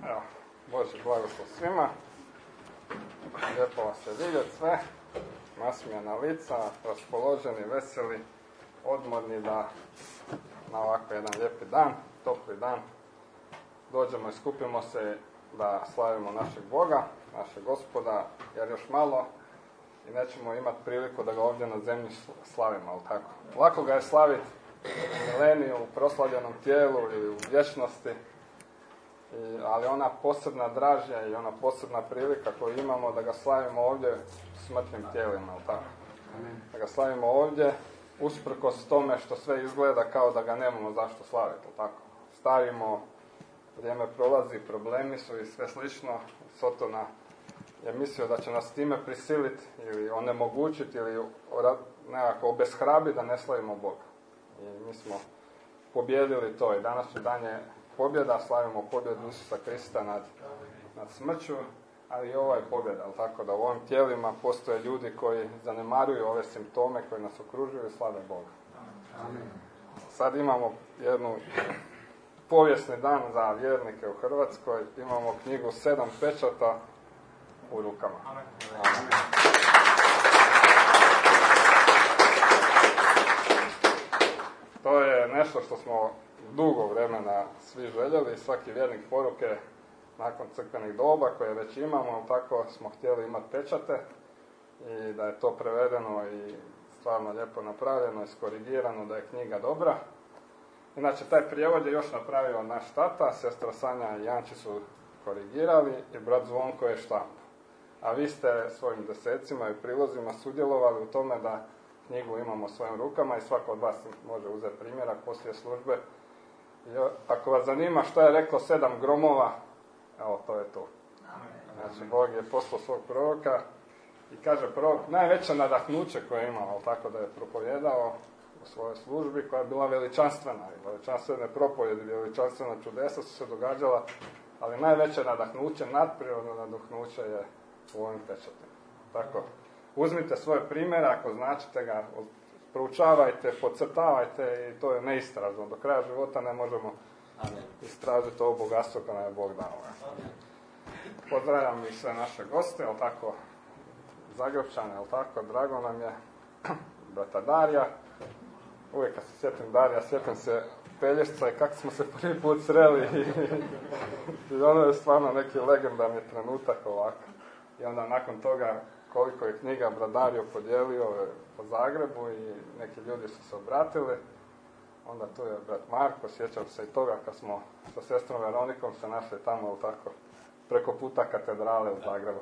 Evo, Bože blagoslov svima. Lijepo vas je vidjeti sve. Nasmijana lica, raspoloženi, veseli, odmorni da na ovako jedan lijepi dan, topli dan, dođemo i skupimo se da slavimo našeg Boga, našeg Gospoda, jer još malo i nećemo imati priliku da ga ovdje na zemlji slavimo, ali tako. Lako ga je slaviti u mileniju, u proslavljenom tijelu i u vječnosti, ali ona posebna dražnja i ona posebna prilika koju imamo da ga slavimo ovdje smrtnim tijelima, ali tako. Da ga slavimo ovdje usprkos tome što sve izgleda kao da ga nemamo zašto slaviti, ali tako. Starimo, vrijeme prolazi, problemi su i sve slično. Sotona je mislio da će nas time prisiliti ili onemogućiti ili nekako obeshrabiti da ne slavimo Boga. I mi smo pobjedili to i današnji dan je pobjeda, slavimo pobjedu Isusa Krista nad smrću, ali i ovo je pobjeda, ali tako da u ovim tijelima postoje ljudi koji zanemaruju ove simptome koji nas okružuju i slave Boga. Amen. Sad imamo jednu povijesni dan za vjernike u Hrvatskoj, imamo knjigu 7 pečata u rukama. Amen. Amen. To je nešto što smo dugo vremena svi željeli, svaki vjernik poruke nakon crkvenih doba koje već imamo, tako smo htjeli imati pečate i da je to prevedeno i stvarno lijepo napravljeno, iskorigirano, da je knjiga dobra. Inače, taj prijevod je još napravio naš tata, sestra Sanja i Janči su korigirali i brat Zvonko je štampa. A vi ste svojim desecima i prilozima sudjelovali u tome da knjigu imamo u svojim rukama i svako od vas može uzeti primjerak poslije službe. I ako vas zanima što je reklo 7 gromova, evo to je to. Znači, Bog je poslao svog proroka i kaže prorok, najveće nadahnuće koje je imao, tako da je propovjedao u svojoj službi, koja je bila veličanstvena, i veličanstvene propovjedi, veličanstvena čudesa su se događala, ali najveće nadahnuće, nadprirodno nadahnuće je u ovim pečatima. Tako, uzmite svoje primjere, ako značite ga, proučavajte, podcrtavajte i to je neistražno. Do kraja života ne možemo istražiti ovo bogatstvo koje nam je Bog dao. Pozdravljam i sve naše goste, ali tako, Zagrebčane, ali tako, drago nam je, brata Darija. Uvijek kad se sjetim Darija, sjetim se Pelješca i kako smo se prvi put sreli i ono je stvarno neki legendarni trenutak ovako. I onda nakon toga koliko je knjiga brat Dario podijelio po Zagrebu i neki ljudi su se obratili. Onda tu je brat Marko, sjećam se i toga kad smo sa sestrom Veronikom se našli tamo tako preko puta katedrale u Zagrebu.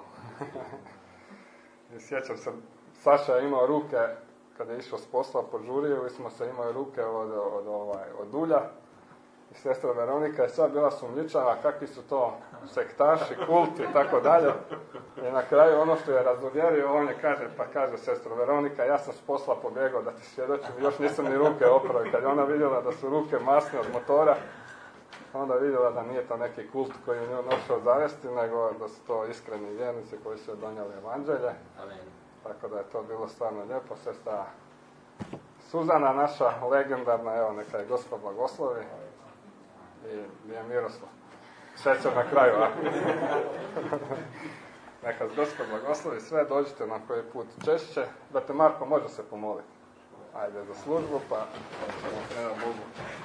I sjećam se, Saša je imao ruke, kada je išao s posla, požurio i smo se imali ruke od ulja. I sestra Veronika je sad bila sumnjičava kakvi su to sektaši, kulti i tako dalje. I na kraju ono što je razuvjerio, on je kaže sestra Veronika, ja sam s posla pobjegao da ti svjedočim, još nisam ni ruke oprao. I kad je ona vidjela da su ruke masne od motora, onda vidjela da nije to neki kult koji je nju nošao zavesti, nego da su to iskreni vjernici koji su donijeli evanđelje. Amen. Tako da je to bilo stvarno lijepo. Sestra Suzana, naša legendarna, evo neka je Gospod blagoslovi. I je Miroslav. Srećem na kraju, a? Neka Gospod blagoslovi sve, dođite na koji put češće. Brate Marko, može se pomoliti. Ajde za službu, pa ćemo krenuti Bogu.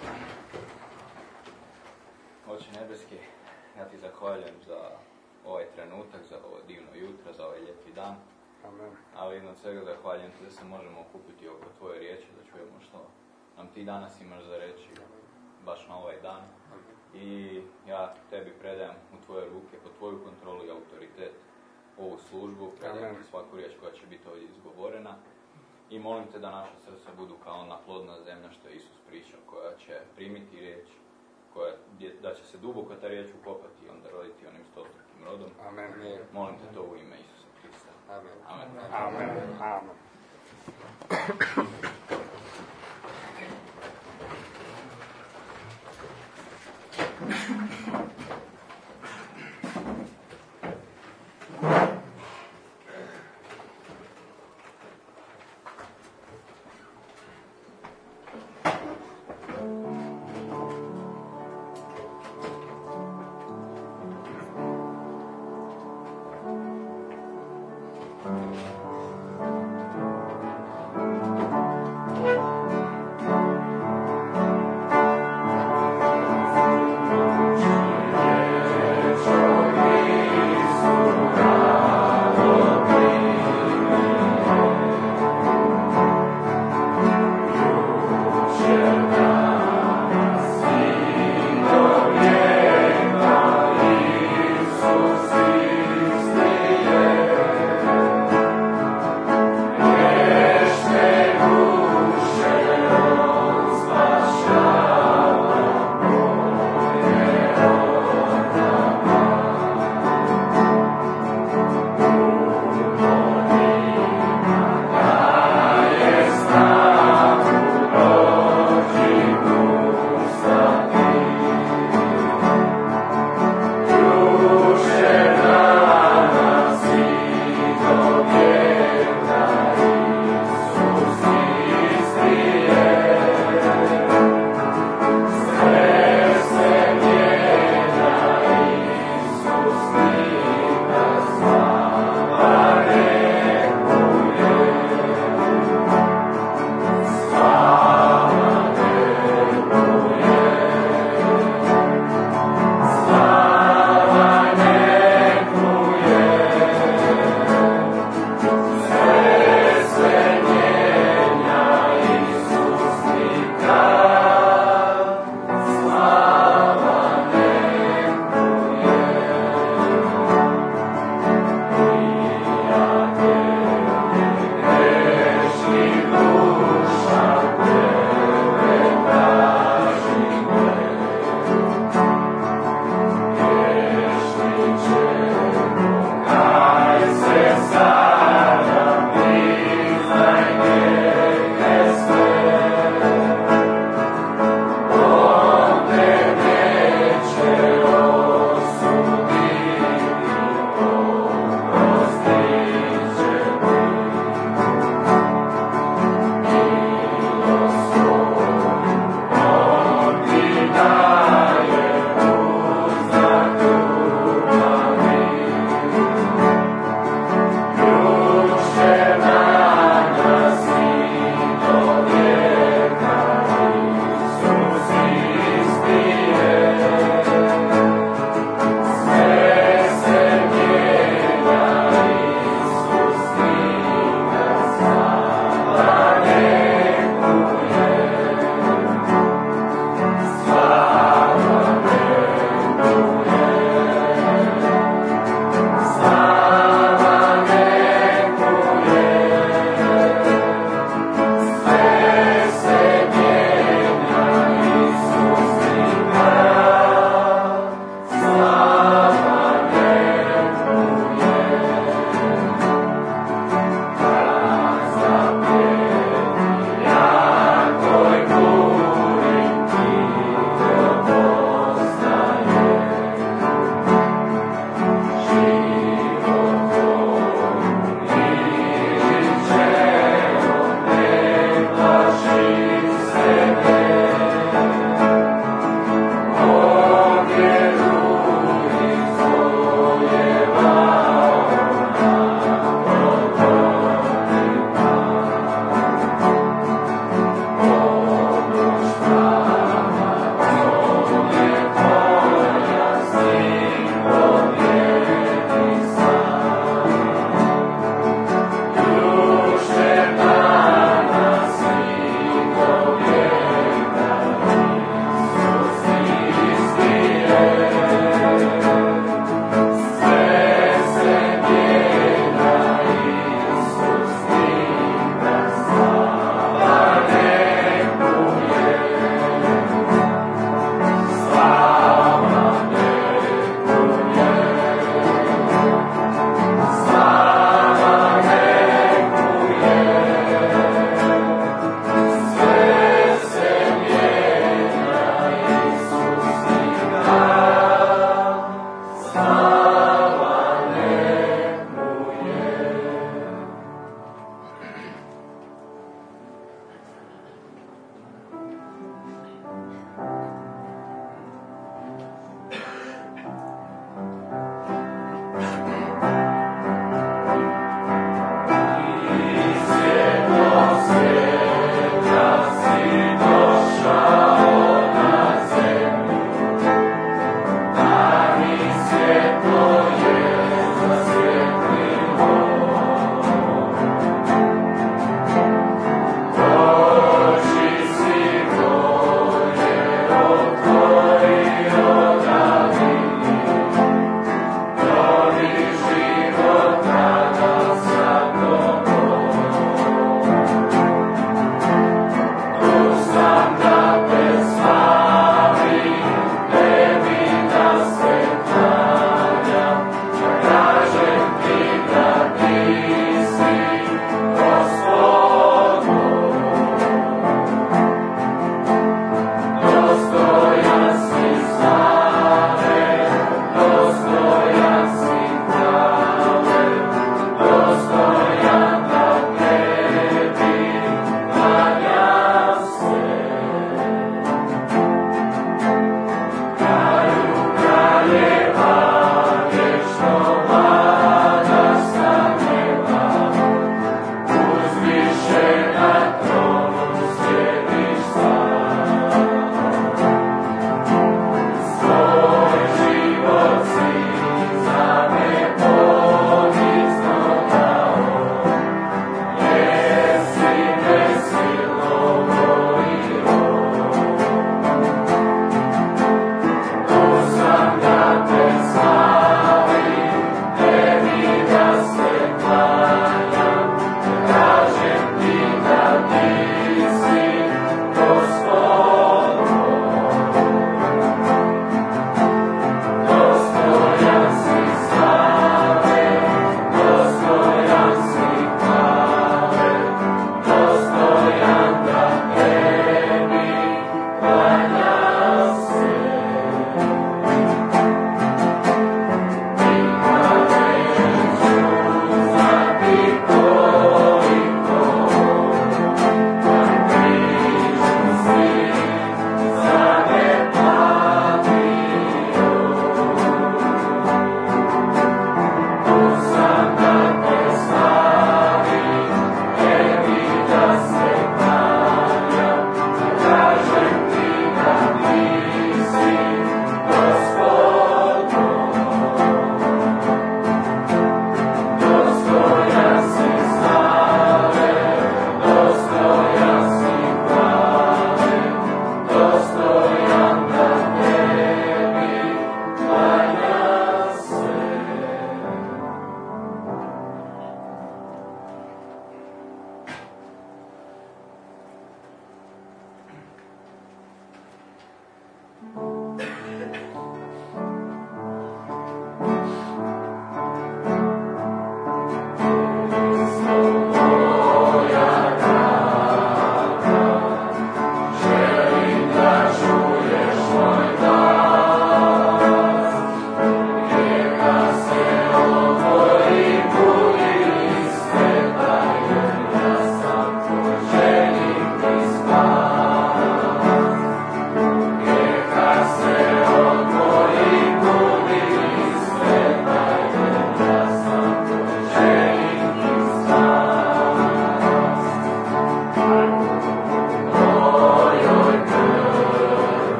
Oče nebeski, ja ti zahvaljujem za ovaj trenutak, za ovo divno jutro, za ovaj lijepi dan. Amen. Ali iznad svega zahvaljujem ti da se možemo okupiti oko tvoje riječi, da čujemo što nam ti danas imaš za reći baš na ovaj dan. I ja tebi predajem u tvoje ruke, pod tvoju kontrolu i autoritet ovu službu, predajem ti svaku riječ koja će biti ovdje izgovorena. I molim te da naša srca budu kao ona plodna zemlja što je Isus pričao, koja će primiti riječ, da će se duboko ta riječ ukopati i onda roditi onim stostrukim rodom. Amen. Molim te to u ime Isusa Krista. Amen. Amen. Amen. Amen.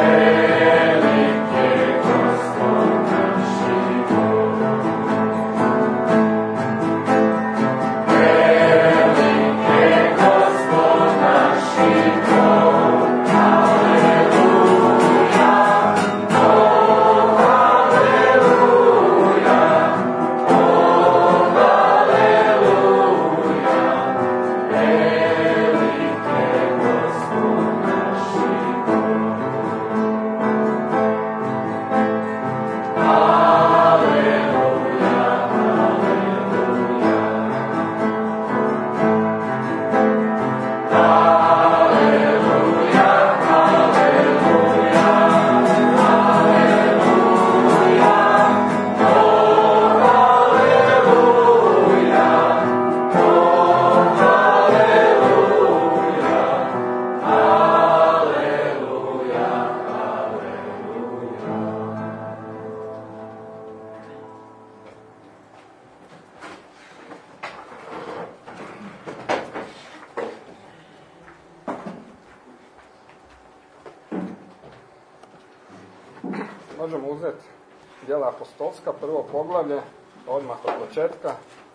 Možemo uzeti Djela apostolska, prvo poglavlje, odmah od početka.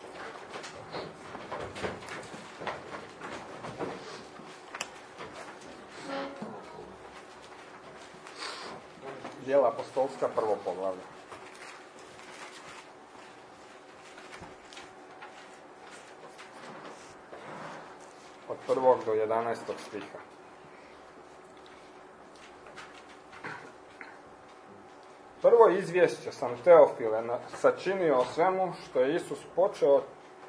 Djela apostolska, prvo poglavlje. Od 1. do 11. stiha. Prvo izvješće sam Teofile sačinio o svemu što je Isus počeo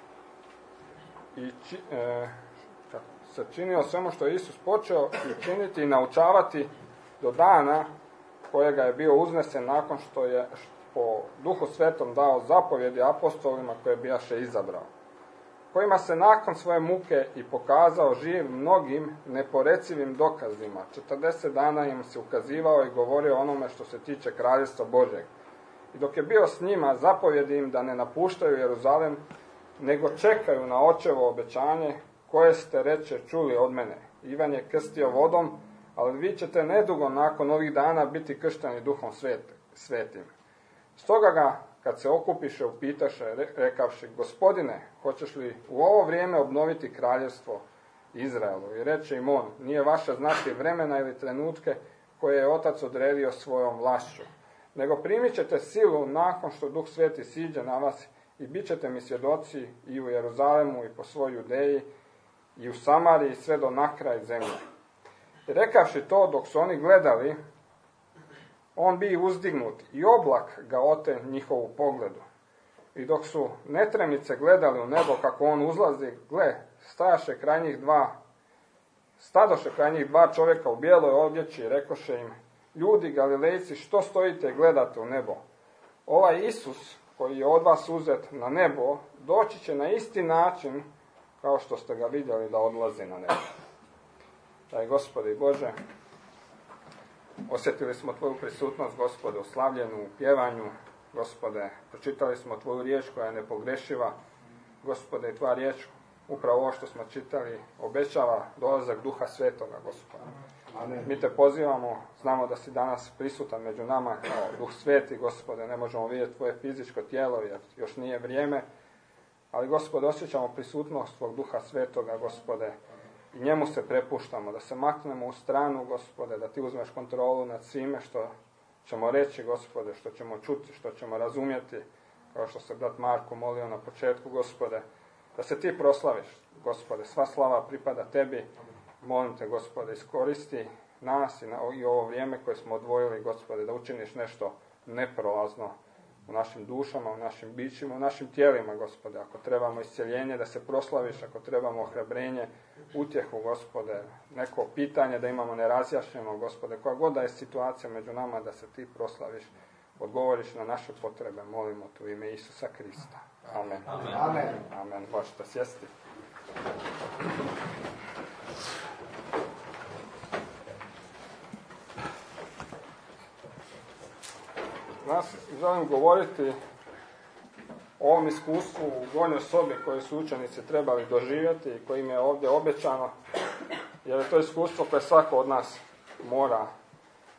i činiti i naučavati do dana kojega je bio uznesen nakon što je po Duhu Svetom dao zapovjedi apostolima koje bijaše izabrao, kojima se nakon svoje muke i pokazao živ mnogim neporecivim dokazima. 40 dana im se ukazivao i govorio onome što se tiče Kraljevstva Božjeg. I dok je bio s njima, zapovjedi im da ne napuštaju Jeruzalem, nego čekaju na očevo obećanje koje ste, reče, čuli od mene. Ivan je krstio vodom, ali vi ćete nedugo nakon ovih dana biti kršteni Duhom Svetim. Stoga ga, kad se okupiše, upitaše, rekavši, Gospodine, hoćeš li u ovo vrijeme obnoviti kraljevstvo Izraelu? I reče im on, nije vaše znati vremena ili trenutke koje je Otac odredio svojom vlašću, nego primit ćete silu nakon što Duh Sveti siđe na vas i bit ćete mi svjedoci i u Jeruzalemu i po svoj Judeji i u Samariji sve do nakraj zemlje. I rekavši to, dok su oni gledali, on bi uzdignut i oblak ga ote njihovu pogledu. I dok su netremice gledali u nebo kako on uzlazi, gle, stadoše kraj njih dva čovjeka u bijeloj odjeći i rekoše im, ljudi Galilejci, što stojite i gledate u nebo? Ovaj Isus, koji je od vas uzet na nebo, doći će na isti način kao što ste ga vidjeli da odlazi na nebo. Daj, Gospodi Bože, osjetili smo Tvoju prisutnost, Gospode, u slavljenu, u pjevanju, Gospode, pročitali smo Tvoju riječ koja je nepogrešiva, Gospode, i Tvoja riječ, upravo ovo što smo čitali, obećava dolazak Duha Svetoga, Gospode. Amen. Mi Te pozivamo, znamo da si danas prisutan među nama kao Duh Sveti, Gospode, ne možemo vidjeti Tvoje fizičko tijelo jer još nije vrijeme, ali, Gospode, osjećamo prisutnost Tvog Duha Svetoga, Gospode, i njemu se prepuštamo, da se maknemo u stranu, Gospode, da Ti uzmeš kontrolu nad svime što ćemo reći, Gospode, što ćemo čuti, što ćemo razumjeti, kao što se brat Marko molio na početku, Gospode, da se Ti proslaviš, Gospode, sva slava pripada Tebi, molim Te, Gospode, iskoristi nas i ovo vrijeme koje smo odvojili, Gospode, da učiniš nešto neprolazno u našim dušama, u našim bićima, u našim tijelima, Gospode. Ako trebamo isceljenje, da se proslaviš, ako trebamo ohrabrenje, utjehu, Gospode, neko pitanje da imamo nerazjašnjeno, Gospode, koja god da je situacija među nama, da se Ti proslaviš, odgovoriš na naše potrebe, molimo Te u ime Isusa Krista. Amen. Amen. Amen. Amen. Možete sjesti. Danas želim govoriti o ovom iskustvu u gornjoj sobi koje su učenici trebali doživjeti i koje im je ovdje obećano, jer je to iskustvo koje svako od nas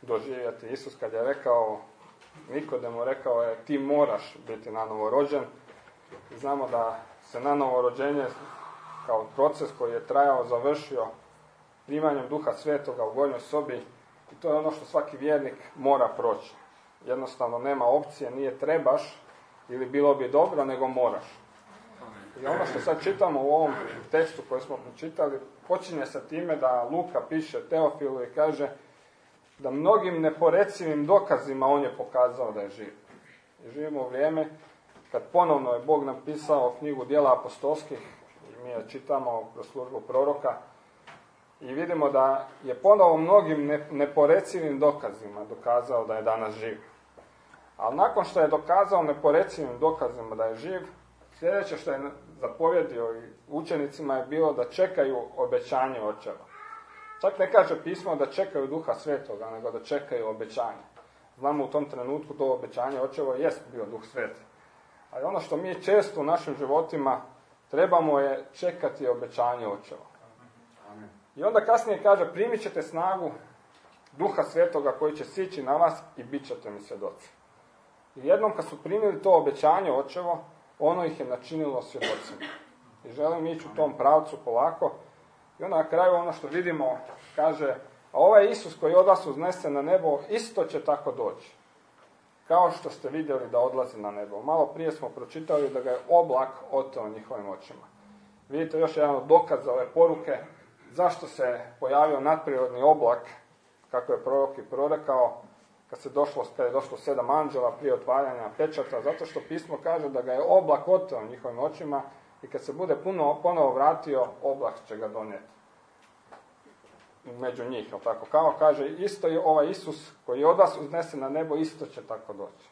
doživjeti. Isus kad je rekao, Nikodemu rekao je, ti moraš biti nanovo rođen. I znamo da se nanovo rođenje kao proces koji je trajao, završio primanjem Duha Svetoga u gornjoj sobi, i to je ono što svaki vjernik mora proći. Jednostavno nema opcije, nije trebaš ili bilo bi dobro, nego moraš. I ono što sad čitamo u ovom tekstu koji smo pročitali, počinje sa time da Luka piše Teofilu i kaže da mnogim neporecivim dokazima on je pokazao da je živ. I živimo u vrijeme kad ponovno je Bog napisao knjigu Djela apostolskih, i mi je čitamo kroz službu proroka, i vidimo da je ponovo mnogim neporecivim dokazima dokazao da je danas živ. Ali nakon što je dokazao neporecivim dokazima da je živ, sljedeće što je zapovjedio i učenicima je bilo da čekaju obećanje očeva. Čak ne kaže pismo da čekaju Duha Svetoga, nego da čekaju obećanje. Znamo u tom trenutku to obećanje očeva jest bio Duh Sveti. Ali ono što mi često u našim životima trebamo je čekati obećanje očeva. I onda kasnije kaže, primit ćete snagu Duha Svetoga koji će sići na vas i bit ćete mi svjedoci. I jednom kad su primili to obećanje očevo, ono ih je načinilo svjedocima. I želim ići u tom pravcu polako. I onda na kraju ono što vidimo, kaže, a ovaj Isus koji od vas uznese na nebo, isto će tako doći. Kao što ste vidjeli da odlazi na nebo. Malo prije smo pročitali da ga je oblak oteo njihovim očima. Vidite još jedan od dokaza ove poruke, zašto se pojavio nadprirodni oblak, kako je prorok i prorekao, kad je došlo 7 anđela prije otvaranja pečata, zato što pismo kaže da ga je oblak oteo njihovim očima i kad se bude ponovo vratio, oblak će ga donijeti među njih. Tako? Kao kaže, isto je ovaj Isus koji je od vas uznesen na nebo, isto će tako doći.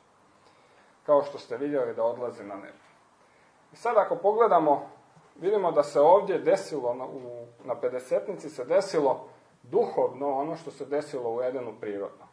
Kao što ste vidjeli da odlazi na nebo. I sad ako pogledamo, vidimo da se ovdje desilo, na Pedesetnici se desilo duhovno ono što se desilo u Edenu prirodno.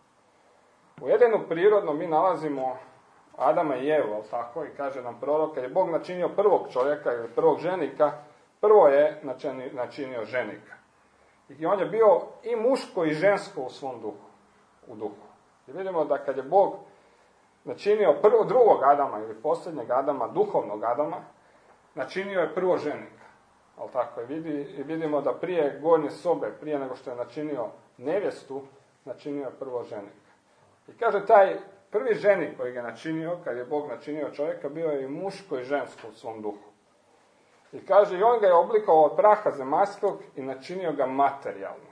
U Edenu prirodno mi nalazimo Adama i Evu, ali tako, i kaže nam prorok, kad je Bog načinio prvog čovjeka ili prvog ženika, prvo je načinio ženika. I on je bio i muško i žensko u svom duhu. I vidimo da kad je Bog načinio drugog Adama ili posljednjeg Adama, duhovnog Adama, načinio je prvo ženika. Ali tako, i vidimo da prije gornje sobe, prije nego što je načinio nevjestu, načinio je prvo ženika. I kaže, taj prvi ženik koji ga načinio, kad je Bog načinio čovjeka, bio je i muško i žensko u svom duhu. I kaže, i on ga je oblikovao od praha zemaljskog i načinio ga materijalno.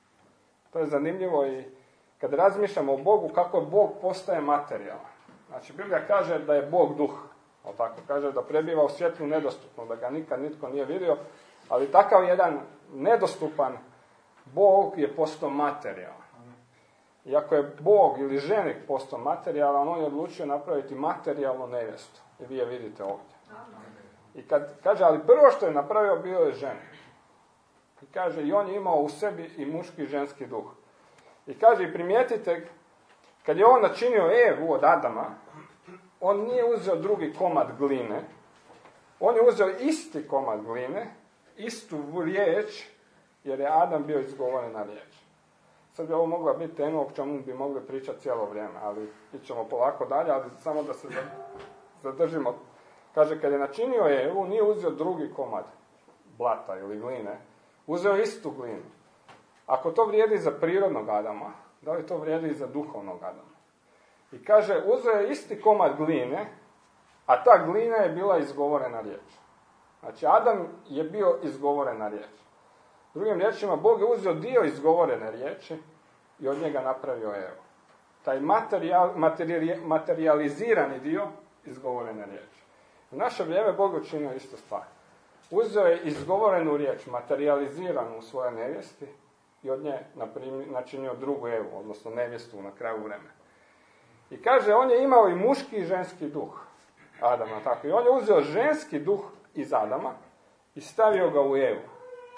To je zanimljivo i kad razmišljamo o Bogu, kako Bog postaje materijalan. Znači, Biblija kaže da je Bog duh. Tako kaže da prebiva u svjetlu nedostupno, da ga nikad nitko nije vidio, ali takav jedan nedostupan Bog je postao materijalan. I ako je Bog ili ženik postao materijalan, on je odlučio napraviti materijalnu nevjestu. I vi je vidite ovdje. I kad kaže, ali prvo što je napravio bio je ženik. I kaže, i on je imao u sebi i muški i ženski duh. I kaže, i primijetite, kad je on načinio Evu od Adama, on nije uzeo drugi komad gline, on je uzeo isti komad gline, istu riječ, jer je Adam bio izgovorena riječ. Sad bi ovo mogla biti tema o čemu bi mogli pričati cijelo vrijeme, ali ićemo polako dalje, ali samo da se zadržimo. Kaže, kad je načinio Evu, nije uzeo drugi komad blata ili gline, uzeo istu glinu. Ako to vrijedi za prirodnog Adama, da li to vrijedi i za duhovnog Adama? I kaže, uzeo je isti komad gline, a ta glina je bila izgovorena riječ. Znači, Adam je bio izgovorena riječ. Drugim riječima, Bog je uzeo dio izgovorene riječi i od njega napravio Evu. Taj materializirani dio izgovorene riječi. U naše vrijeme Bog je učinio istu stvar. Uzeo je izgovorenu riječ, materializiranu u svojoj nevjesti i od nje načinio drugu Evu, odnosno nevjestu na kraju vremena. I kaže, on je imao i muški i ženski duh Adama, tako. I on je uzeo ženski duh iz Adama i stavio ga u Evu.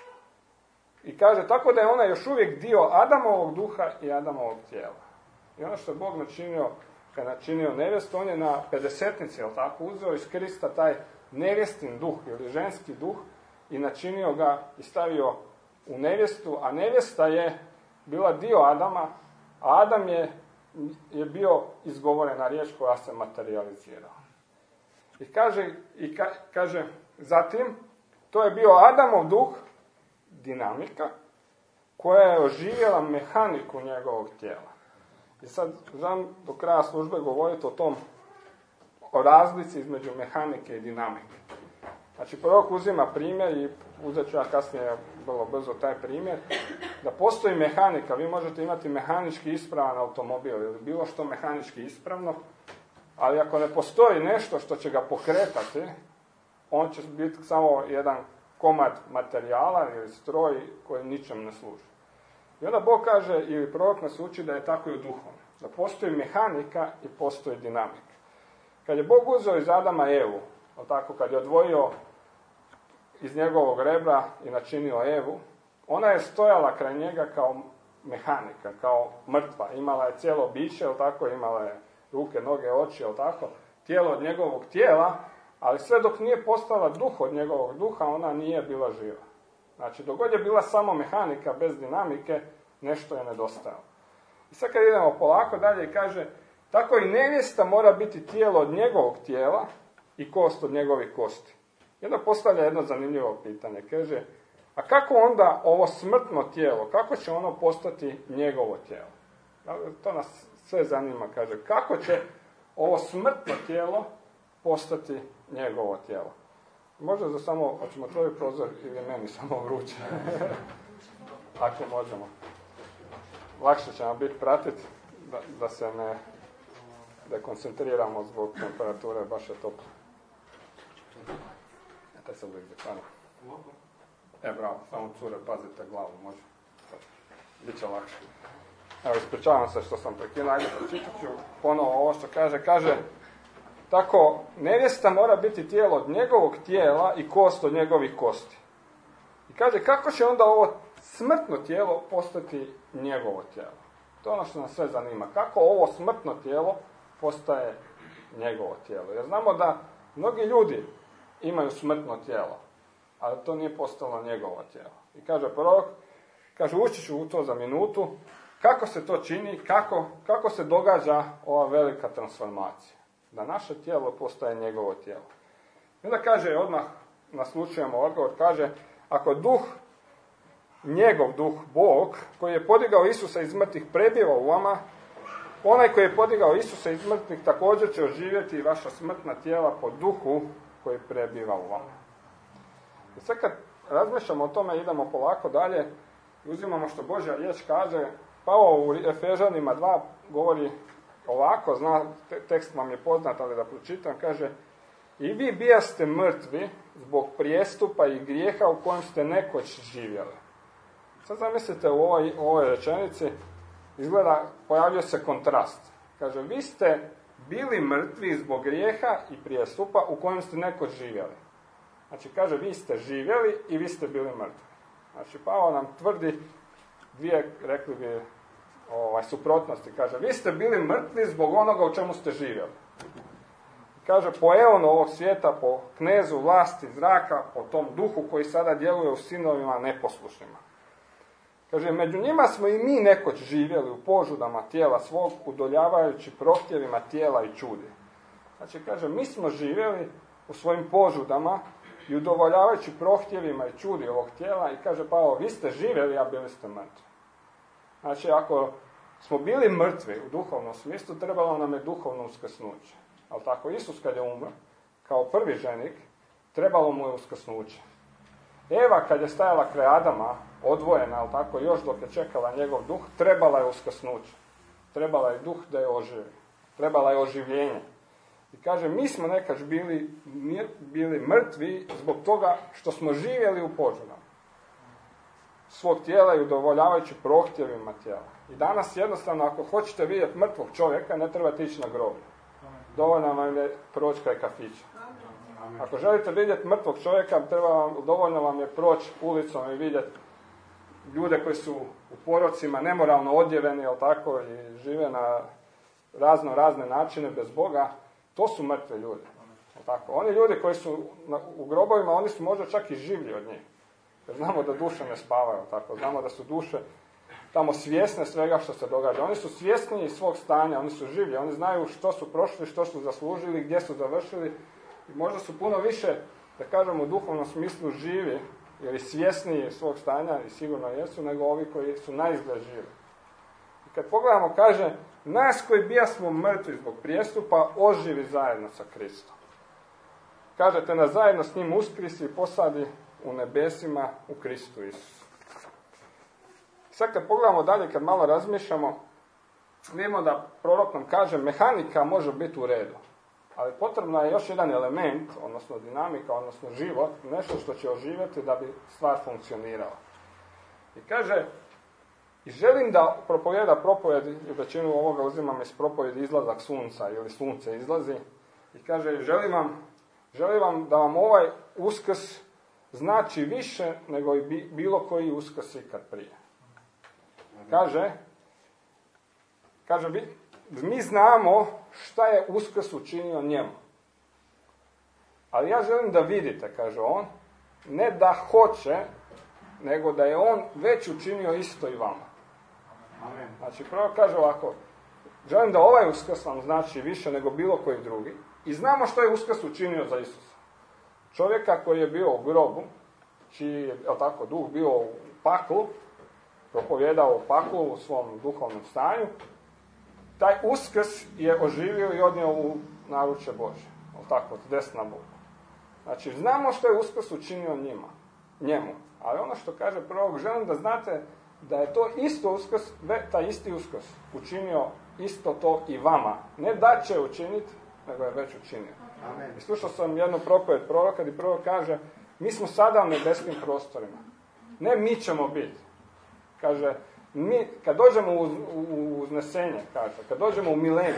I kaže, tako da je ona još uvijek dio Adamovog duha i Adamovog tijela. I ono što je Bog načinio, kad je načinio nevjestu, on je na Pedesetnici, jel tako, uzeo iz Krista taj nevjestin duh ili ženski duh i načinio ga i stavio u nevjestu, a nevjesta je bila dio Adama Adam je bio izgovorena riječ koja se materializirala. I kaže, zatim, to je bio Adamov duh, dinamika, koja je oživjela mehaniku njegovog tijela. I sad želim do kraja službe govoriti o razlici između mehanike i dinamike. Znači, prorok uzima primjer i uzet ću ja kasnije vrlo brzo taj primjer, da postoji mehanika. Vi možete imati mehanički ispravan automobil ili bilo što mehanički ispravno, ali ako ne postoji nešto što će ga pokretati, on će biti samo jedan komad materijala ili stroj koji ničem ne služi. I onda Bog kaže, ili prorok nas uči da je tako i u duhu. Da postoji mehanika i postoji dinamika. Kad je Bog uzeo iz Adama Evu, tako, kad je odvojio iz njegovog rebra i načinio Evu, ona je stojala kraj njega kao mehanika, kao mrtva. Imala je cijelo biće, tako, imala je ruke, noge, oči, tako, tijelo od njegovog tijela, ali sve dok nije postala duh od njegovog duha, ona nije bila živa. Znači, dok god je bila samo mehanika bez dinamike, nešto je nedostajalo. I sad kad idemo polako dalje i kaže, tako i nevjesta mora biti tijelo od njegovog tijela i kost od njegovih kosti. I onda postavlja jedno zanimljivo pitanje. Kaže, a kako onda ovo smrtno tijelo, kako će ono postati njegovo tijelo? To nas sve zanima, kaže, kako će ovo smrtno tijelo postati njegovo tijelo? Možda za samo, hoćemo otvoriti prozor ili meni samo vruće. Ako možemo. Lakše će nam biti pratiti, da se ne dekoncentriramo zbog temperature, baš je toplo. Taj se uvijek deklano. Bravo, samo cure, pazite glavu, može. Biće lakše. Evo, ispričavam se što sam prekinuo, ajde pročitat ću ponovo ovo što kaže, tako, nevjesta mora biti tijelo od njegovog tijela i kost od njegovih kosti. I kaže, kako će onda ovo smrtno tijelo postati njegovo tijelo? To je ono što nas sve zanima. Kako ovo smrtno tijelo postaje njegovo tijelo? Jer znamo da mnogi ljudi imaju smrtno tijelo, ali to nije postalo njegovo tijelo. I kaže prorok, ući ću u to za minutu, kako se to čini, kako se događa ova velika transformacija. Da naše tijelo postaje njegovo tijelo. I onda kaže, odmah naslučujemo odgovor, kaže, ako duh, njegov duh, Bog, koji je podigao Isusa iz mrtvih, prebiva u vama, onaj koji je podigao Isusa iz mrtvih također će oživjeti i vaša smrtna tijela po duhu koji prebiva u vama. I sve kad razmišljamo o tome, idemo polako dalje i uzimamo što Božja riječ kaže. Pavao u Efežanima 2 govori ovako, tekst vam je poznat, ali da pročitam, kaže, i vi bijaste mrtvi zbog prijestupa i grijeha u kojem ste nekoć živjeli. Sad zamislite u ovoj rečenici, izgleda, pojavio se kontrast. Kaže, vi ste bili mrtvi zbog grijeha i prijestupa u kojem ste nekoć živjeli. Znači, kaže, vi ste živjeli i vi ste bili mrtvi. Znači, Pavao nam tvrdi dvije, rekli bi, suprotnosti. Kaže, vi ste bili mrtvi zbog onoga u čemu ste živjeli. Kaže, po eonu ovog svijeta, po knezu vlasti zraka, po tom duhu koji sada djeluje u sinovima neposlušnima. Kaže, među njima smo i mi nekoć živjeli u požudama tijela svog, udoljavajući prohtjevima tijela i čudi. Znači, kaže, mi smo živjeli u svojim požudama i udovoljavajući prohtjevima i čudi ovog tijela i kaže, Pavao, vi ste živjeli, a bili ste mrtvi. Znači, ako smo bili mrtvi u duhovnom smislu, trebalo nam je duhovno uskrsnuće. Ali tako, Isus kad je umro, kao prvi ženik, trebalo mu je uskrsnuće. Eva kad je stajala kraj Adama, odvojena, ali tako, još dok je čekala njegov duh, trebala je uskrsnuće. Trebala je duh da je oživi. Trebala je oživljenje. I kaže, mi smo nekad bili mrtvi zbog toga što smo živjeli u požudama svog tijela i udovoljavajući prohtjevima tijela. I danas jednostavno, ako hoćete vidjeti mrtvog čovjeka, ne trebate ići na groblje. Dovoljno vam je proći kraj kafića. Ako želite vidjeti mrtvog čovjeka, dovoljno vam je proći ulicom i vidjeti ljude koji su u porocima, nemoralno odjeveni, jel tako, i žive na razne načine bez Boga. To su mrtve ljudi. Jel tako? Oni ljudi koji su u grobovima, oni su možda čak i življi od njih. Jer znamo da duše ne spavaju, tako. Znamo da su duše tamo svjesne svega što se događa. Oni su svjesni svog stanja, oni su živi, oni znaju što su prošli, što su zaslužili, gdje su završili. I možda su puno više, da kažem, u duhovnom smislu živi ili svjesniji svog stanja, i sigurno jesu, nego ovi koji su naizgled živi. I kad pogledamo, kaže, nas koji bijasmo mrtvi zbog prijestupa, oživi zajedno sa Kristom. Kaže, te nas zajedno s njim uskrisi i posadi u nebesima u Kristu Isusu. Sad kad pogledamo dalje, kad malo razmišljamo, vidimo da prorok nam kaže, mehanika može biti u redu. Ali potrebno je još jedan element, odnosno dinamika, odnosno život, nešto što će oživjeti da bi stvar funkcionirala. I kaže, i želim da propovjeda propovjedi, i većinu ovoga uzimam iz propovjedi izlazak sunca, ili sunce izlazi, i kaže, želim vam da vam ovaj uskrs znači više nego i bilo koji uskrs ikad prije. Kaže, mi znamo šta je uskrs učinio njemu. Ali ja želim da vidite, kaže on, ne da hoće, nego da je on već učinio isto i vama. Amen. Znači, prvo kaže ovako, želim da ovaj uskrs vam znači više nego bilo koji drugi. I znamo što je uskrs učinio za Isusa. Čovjeka koji je bio u grobu, čiji je, tako, duh bio u paklu, propovjedao u paklu u svom duhovnom stanju, taj uskrs je oživio i odnio u naručje Božje. Tako, desna Boga. Znači, znamo što je uskrs učinio njemu. Ali ono što kaže prorok, želim da znate da je to isto uskrs, taj isti uskrs učinio isto to i vama. Ne da će učiniti, nego je već učinio. Amen. I slušao sam jednu propovjed proroka gdje prorok kaže, mi smo sada u nebeskim prostorima. Ne mi ćemo biti. Kaže, kad dođemo u uznesenje, kaže, kad dođemo u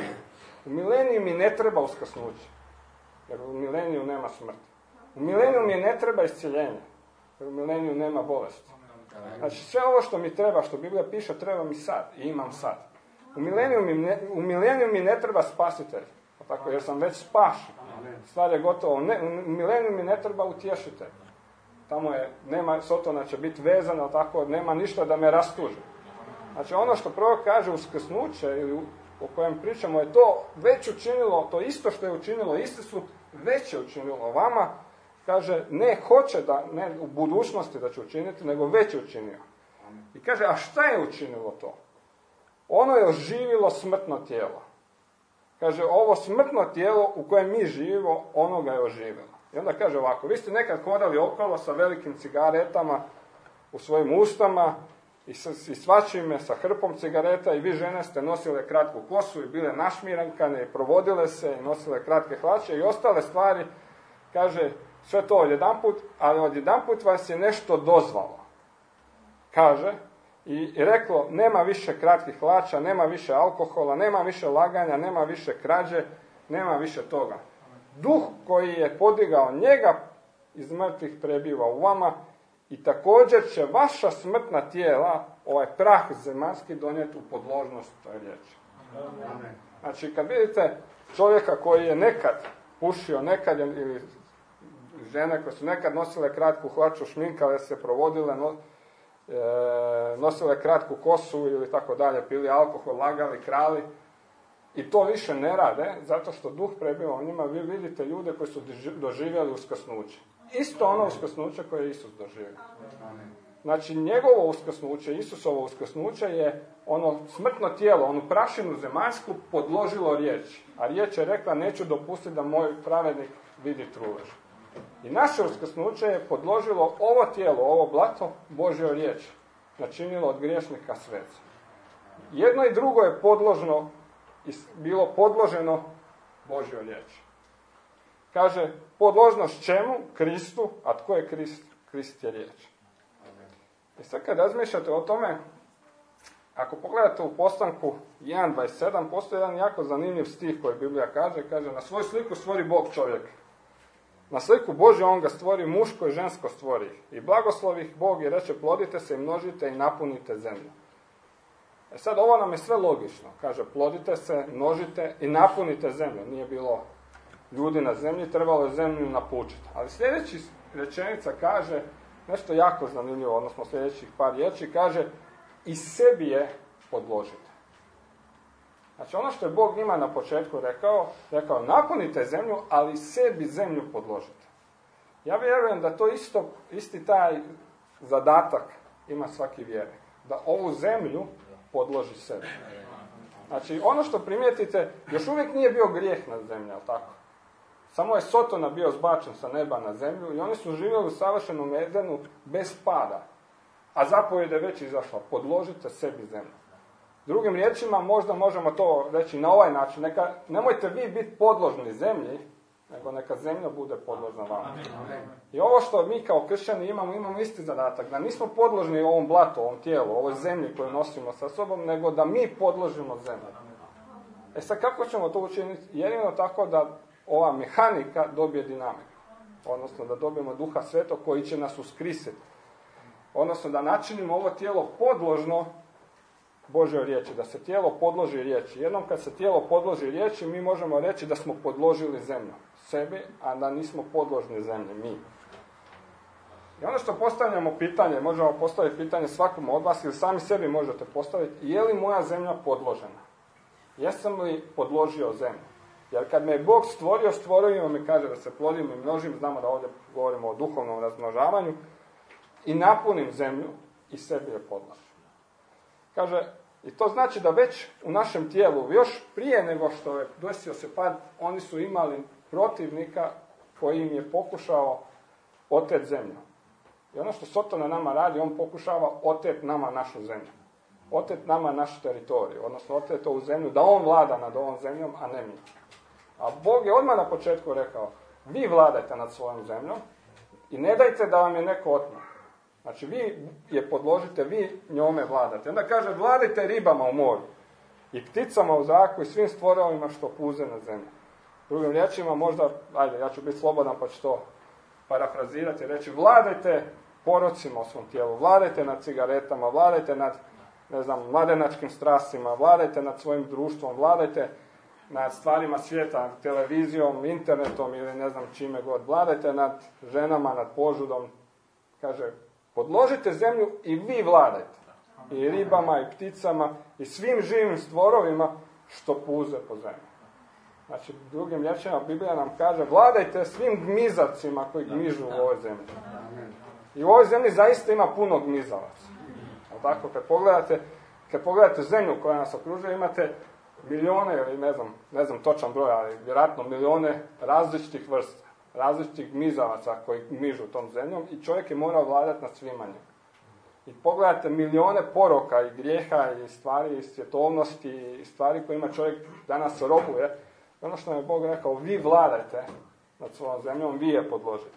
mileniju mi ne treba uskrsnuće. Jer u mileniju nema smrti. U mileniju mi ne treba iscjeljenje. Jer u mileniju nema bolesti. Znači, sve ovo što mi treba, što Biblija piše, treba mi sad. I imam sad. U mileniju mi ne treba spasitelj. Tako, jer sam već spašen. Stvar je gotovo. U mileniju mi ne treba utješitelj. Tamo nema, Sotona će biti vezana, tako, nema ništa da me rastuži. Znači, ono što prorok kaže uskrsnuće, ili o kojem pričamo, je to već učinilo, to isto što je učinilo Isusu, već je učinilo vama. Kaže, ne hoće da, ne u budućnosti da će učiniti, nego već je učinio. I kaže, a šta je učinilo to? Ono je oživilo smrtno tijelo. Kaže, ovo smrtno tijelo u kojem mi živimo, ono ga je oživilo. I onda kaže ovako, vi ste nekad hodali okolo sa velikim cigaretama u svojim ustama i svačime sa hrpom cigareta i vi žene ste nosile kratku kosu i bile našmirankane i provodile se i nosile kratke hlače i ostale stvari. Kaže, sve to odjedanput, ali odjedanput vas je nešto dozvalo. Kaže, i reklo, nema više kratkih hlača, nema više alkohola, nema više laganja, nema više krađe, nema više toga. Duh koji je podigao njega iz mrtvih prebiva u vama i također će vaša smrtna tijela, ovaj prah zemaljski, donijeti u podložnost toj riječi. Znači, kad vidite čovjeka koji je nekad pušio, nekad ili žene koje su nekad nosile kratku hlaču, šminkale se, provodile, nosile kratku kosu ili tako dalje, pili alkohol, lagali, krali, i to više ne rade, zato što duh prebiva u njima. Vi vidite ljude koji su doživjeli uskrsnuće. Isto ono uskrsnuće koje je Isus doživio. Znači, njegovo uskrsnuće, Isusovo uskrsnuće je ono smrtno tijelo, onu prašinu zemaljsku podložilo riječ. A riječ je rekla, neću dopustiti da moj pravednik vidi trulež. I naše uskrsnuće je podložilo ovo tijelo, ovo blato, Božjoj riječi. Načinilo od griješnika sveca. Jedno i drugo je podložno, bilo podloženo Božjoj riječi. Kaže, podložnost čemu? Kristu. A tko je Krist? Krist je riječ. I sad kad razmišljate o tome, ako pogledate u Postanku 1.27, postoji jedan jako zanimljiv stih koji Biblija kaže, na svoju sliku stvori Bog čovjeka. Na sliku Božju on ga stvori, muško i žensko stvori ih. I blagoslovi ih Bog i reče, plodite se i množite i napunite zemlju. Sad ovo nam je sve logično. Kaže, plodite se, množite i napunite zemlju. Nije bilo ljudi na zemlji, trebalo je zemlju napučiti. Ali sljedeći rečenica kaže nešto jako zanimljivo, odnosno sljedećih par riječi, kaže, i sebi je podložite. Znači ono što je Bog njima na početku rekao napunite zemlju, ali sebi zemlju podložite. Ja vjerujem da to isti taj zadatak ima svaki vjernik. Da ovu zemlju podloži sebi. Znači ono što primijetite, još uvijek nije bio grijeh na zemlji, ali tako? Samo je Sotona bio zbačen sa neba na zemlju i oni su živjeli u savršenom Edenu bez pada. A zapovjed je već izašla, podložite sebi zemlju. Drugim riječima, možda možemo to reći na ovaj način, nemojte vi biti podložni zemlji, nego neka zemlja bude podložna vama. I ovo što mi kao kršćani imamo isti zadatak, da nismo podložni ovom blatu, ovom tijelu, ovoj zemlji koju nosimo sa sobom, nego da mi podložimo zemlju. Sad kako ćemo to učiniti? Jedino tako da ova mehanika dobije dinamiku. Odnosno da dobijemo Duha Svetog koji će nas uskrisiti. Odnosno da načinimo ovo tijelo podložno Božjoj riječi, da se tijelo podloži riječi. Jednom kad se tijelo podloži riječi, mi možemo reći da smo podložili zemlju sebi, a da nismo podložni zemlji, mi. I ono što postavljamo pitanje, možemo postaviti pitanje svakom od vas, ili sami sebi možete postaviti, je li moja zemlja podložena? Jesam li podložio zemlju? Jer kad me je Bog stvorio me kaže da se plodim i množim, znamo da ovdje govorimo o duhovnom razmnožavanju, i napunim zemlju i sebi je podložio. Kaže, i to znači da već u našem tijelu, još prije nego što je desio se pad, oni su imali protivnika koji im je pokušao oteti zemlju. I ono što Sotona nama radi, on pokušava oteti nama našu zemlju. Oteti nama naš teritorij, odnosno oteti ovu zemlju, da on vlada nad ovom zemljom, a ne mi. A Bog je odmah na početku rekao, vi vladajte nad svojom zemljom i ne dajte da vam je neko otme. Znači vi je podložite, vi njome vladate. Onda kaže, vladajte ribama u moru i pticama u zraku i svim stvorovima što puze na zemlji. Drugim riječima možda, ja ću biti slobodan pa ću to parafrazirati i reći, vladajte porocima u svom tijelu, vladajte nad cigaretama, vladajte nad, mladenačkim strastima, vladajte nad svojim društvom, vladajte nad stvarima svijeta, televizijom, internetom ili ne znam čime god, vladajte nad ženama, nad požudom. Kaže, podložite zemlju i vi vladajte. I ribama, i pticama, i svim živim stvorovima što puze po zemlji. Znači, drugim riječima, Biblija nam kaže, vladajte svim gmizavcima koji gmižu u ovoj zemlji. I u ovoj zemlji zaista ima puno gmizavaca. Tako, kad pogledate zemlju koja nas okružuje, imate milijone, ili ne znam točan broj, ali vjerojatno milijone različitih vrsta, različitih gmizavaca koji gmižu tom zemljom i čovjek je morao vladati nad svima njima. I pogledajte milijone poroka i grijeha i stvari i svjetovnosti i stvari kojima čovjek danas robuje. I ono što nam je Bog rekao, vi vladajte nad svojom zemljom, vi je podložite.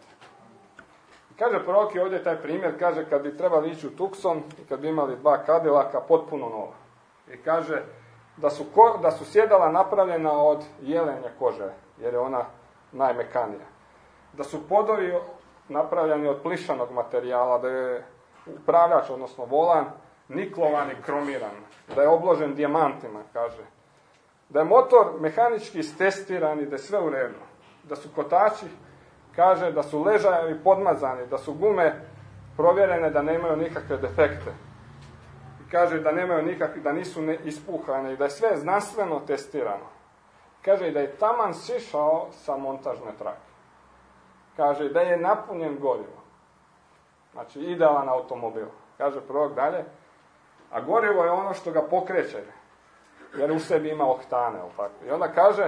I kaže prorok i ovdje taj primjer, kaže kad bi trebali ići u Tucson i kad bi imali 2 Cadillaka potpuno nova. I kaže da su sjedala napravljena od jelenje kože, jer je ona najmekanija. Da su podovi napravljeni od plišanog materijala, da je upravljač, odnosno volan, niklovan i kromiran, da je obložen dijamantima, kaže. Da je motor mehanički istestiran i da je sve u redu. Da su kotači, kaže, da su ležajevi podmazani, da su gume provjerene da nemaju nikakve defekte. I kaže da nemaju nikakve, da nisu ispuhane i da je sve znanstveno testirano. Kaže da je taman sišao sa montažne trake. Kaže da je napunjen gorivo. Znači idealan automobil. Kaže prorok dalje, a gorivo je ono što ga pokreće, jer u sebi ima oktane. I onda kaže,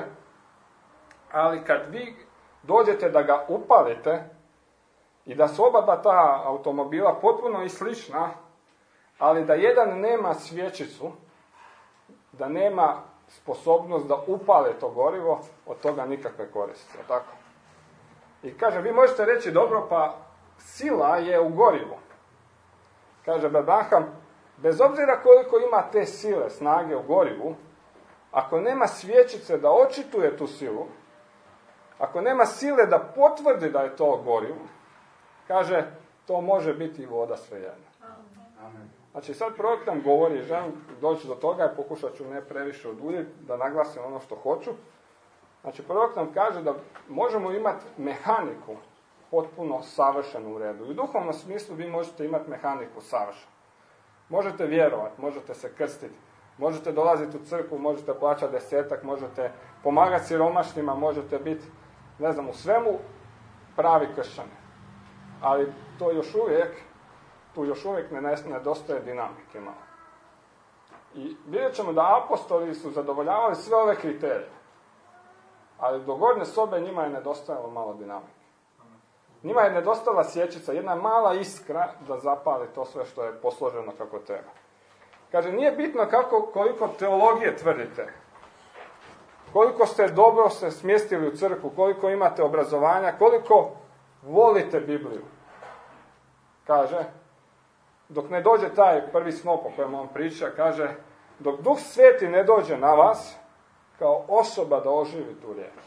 ali kad vi dođete da ga upalite i da su oba ta automobila potpuno i slična, ali da jedan nema svječicu, da nema sposobnost da upale to gorivo, od toga nikakve koristi. Tako? I kaže, vi možete reći, dobro, pa sila je u gorivu. Kaže Abraham, bez obzira koliko ima te sile, snage u gorivu, ako nema svječice da očituje tu silu, ako nema sile da potvrdi da je to gorivo, kaže, to može biti i voda svejedno. Znači sad prorok nam govori, želim doći do toga i pokušat ću ne previše oduljiti, da naglasim ono što hoću. Znači prorok nam kaže da možemo imati mehaniku potpuno savršenu u redu. I u duhovnom smislu vi možete imati mehaniku savršenu. Možete vjerovati, možete se krstiti, možete dolaziti u crkvu, možete plaćati 10, možete pomagati siromašnima, možete biti, ne znam, u svemu pravi kršćani. Ali to još uvijek nedostaje dinamike malo. I vidjet ćemo da apostoli su zadovoljavali sve ove kriterije. Ali do gornje sobe njima je nedostajalo malo dinamike. Njima je nedostala sječica, jedna mala iskra da zapali to sve što je posloženo kako treba. Kaže, nije bitno koliko teologije tvrdite, koliko ste dobro se smjestili u crkvu, koliko imate obrazovanja, koliko volite Bibliju. Kaže, dok ne dođe taj prvi snop o kojem on priča, kaže, dok Duh Sveti ne dođe na vas, kao osoba da oživi tu riječ.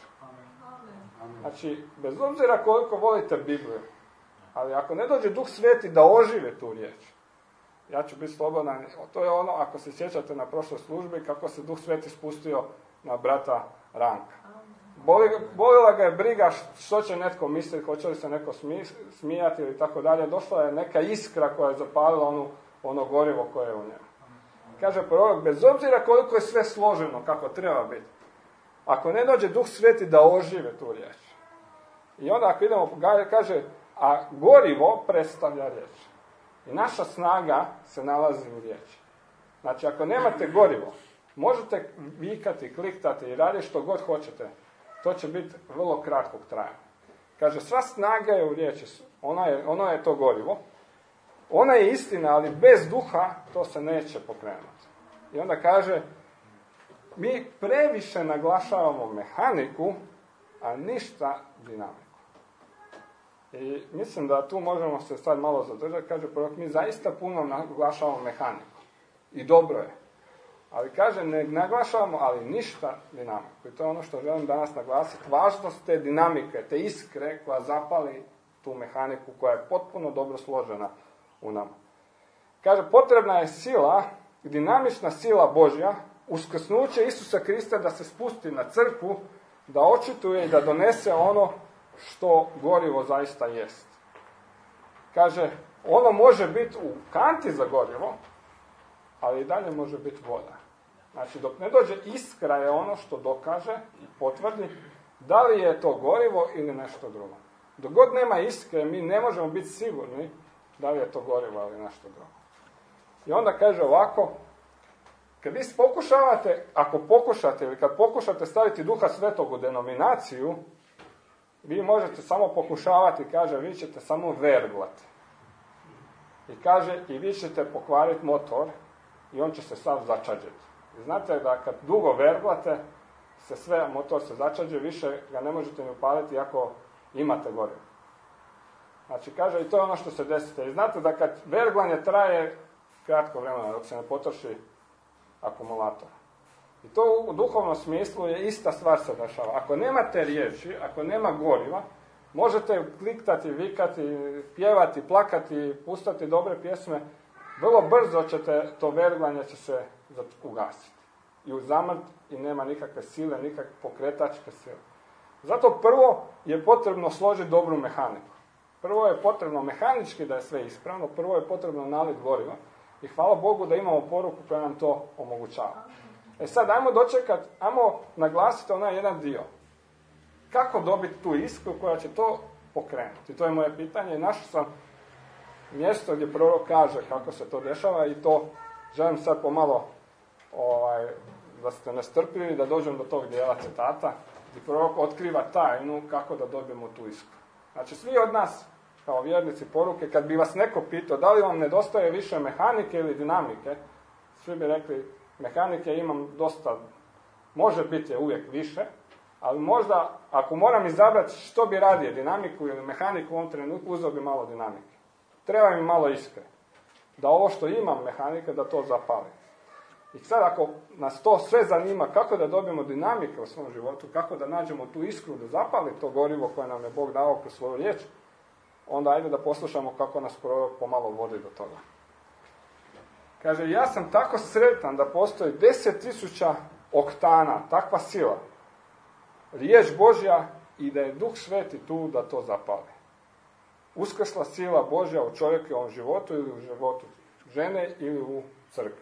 Znači, bez obzira koliko volite Bibliju, ali ako ne dođe Duh Sveti da ožive tu riječ, ja ću biti slobodan. To je ono, ako se sjećate na prošloj službi, kako se Duh Sveti spustio na brata Ranka. Bolila ga je briga što će netko misliti, hoće li se neko smijati ili tako dalje. Došla je neka iskra koja je zapalila ono gorivo koje je u njemu. Kaže prorok, bez obzira koliko je sve složeno kako treba biti, ako ne dođe Duh Sveti da ožive tu riječ. I onda ako idemo, kaže, a gorivo predstavlja riječ. I naša snaga se nalazi u riječi. Znači, ako nemate gorivo, možete vikati, kliktati i raditi što god hoćete. To će biti vrlo kratkog trajanja. Kaže, sva snaga je u riječi. Ono je to gorivo. Ona je istina, ali bez duha to se neće pokrenuti. I onda kaže, mi previše naglašavamo mehaniku, a ništa dinamiku. I mislim da tu možemo se sad malo zadržati. Kaže prorok, mi zaista puno naglašavamo mehaniku. I dobro je. Ali kaže, ne naglašavamo, ali ništa dinamiku. I to je ono što želim danas naglasiti. Važnost te dinamike, te iskre koja zapali tu mehaniku koja je potpuno dobro složena u nama. Kaže, potrebna je sila, dinamična sila Božja, uskrsnuće Isusa Krista da se spusti na crkvu, da očituje i da donese ono što gorivo zaista jest. Kaže, ono može biti u kanti za gorivo, ali i dalje može biti voda. Znači, dok ne dođe iskra je ono što dokaže i potvrdi da li je to gorivo ili nešto drugo. Dok god nema iskre, mi ne možemo biti sigurni da li je to gorivo ili nešto drugo. I onda kaže ovako, kad vi pokušavate, ako pokušate ili kad pokušate staviti Duha Svetog u denominaciju, vi možete samo pokušavati, kaže, vi ćete samo verglati. I kaže, i vi ćete pokvariti motor i on će se sav začađeti. I znate da kad dugo verglate, motor se začađe, više ga ne možete ni upaliti ako imate gorivo. Znači, kaže, i to je ono što se desite. I znate da kad verglanje traje kratko vremena, dok se ne potroši akumulator. I to u duhovnom smislu je ista stvar se dešava. Ako nemate riječi, ako nema goriva, možete kliktati, vikati, pjevati, plakati, pustati dobre pjesme, vrlo brzo to verglanje će se ugasiti. I uzamrt i nema nikakve sile, nikakve pokretačke sile. Zato prvo je potrebno složiti dobru mehaniku. Prvo je potrebno mehanički da je sve ispravno, prvo je potrebno naliti goriva i hvala Bogu da imamo poruku koja nam to omogućava. Sad, ajmo naglasiti onaj jedan dio. Kako dobiti tu iskru koja će to pokrenuti? To je moje pitanje i našao sam mjesto gdje prorok kaže kako se to dešava i to želim sad pomalo da ste nestrpljivi, da dođem do tog dijela citata gdje prorok otkriva tajnu kako da dobijemo tu iskru. Znači, svi od nas, kao vjernici poruke, kad bi vas neko pitao da li vam nedostaje više mehanike ili dinamike, svi bi rekli, mehanike imam dosta, može biti je uvijek više, ali možda, ako moram izabrati što bi radije, dinamiku ili mehaniku u ovom trenutku, uzeo bi malo dinamike. Treba mi malo iskre. Da ovo što imam mehanike, da to zapali. I sad, ako nas to sve zanima, kako da dobijemo dinamike u svom životu, kako da nađemo tu iskru, da zapali to gorivo koje nam je Bog dao kroz svoju riječ, onda ajde da poslušamo kako nas prorok pomalo vodi do toga. Kaže, ja sam tako sretan da postoji 10.000 oktana, takva sila, riječ Božja i da je Duh Sveti tu da to zapali. Uskrsla sila Božja u čovjekovom životu ili u životu žene ili u crkvu.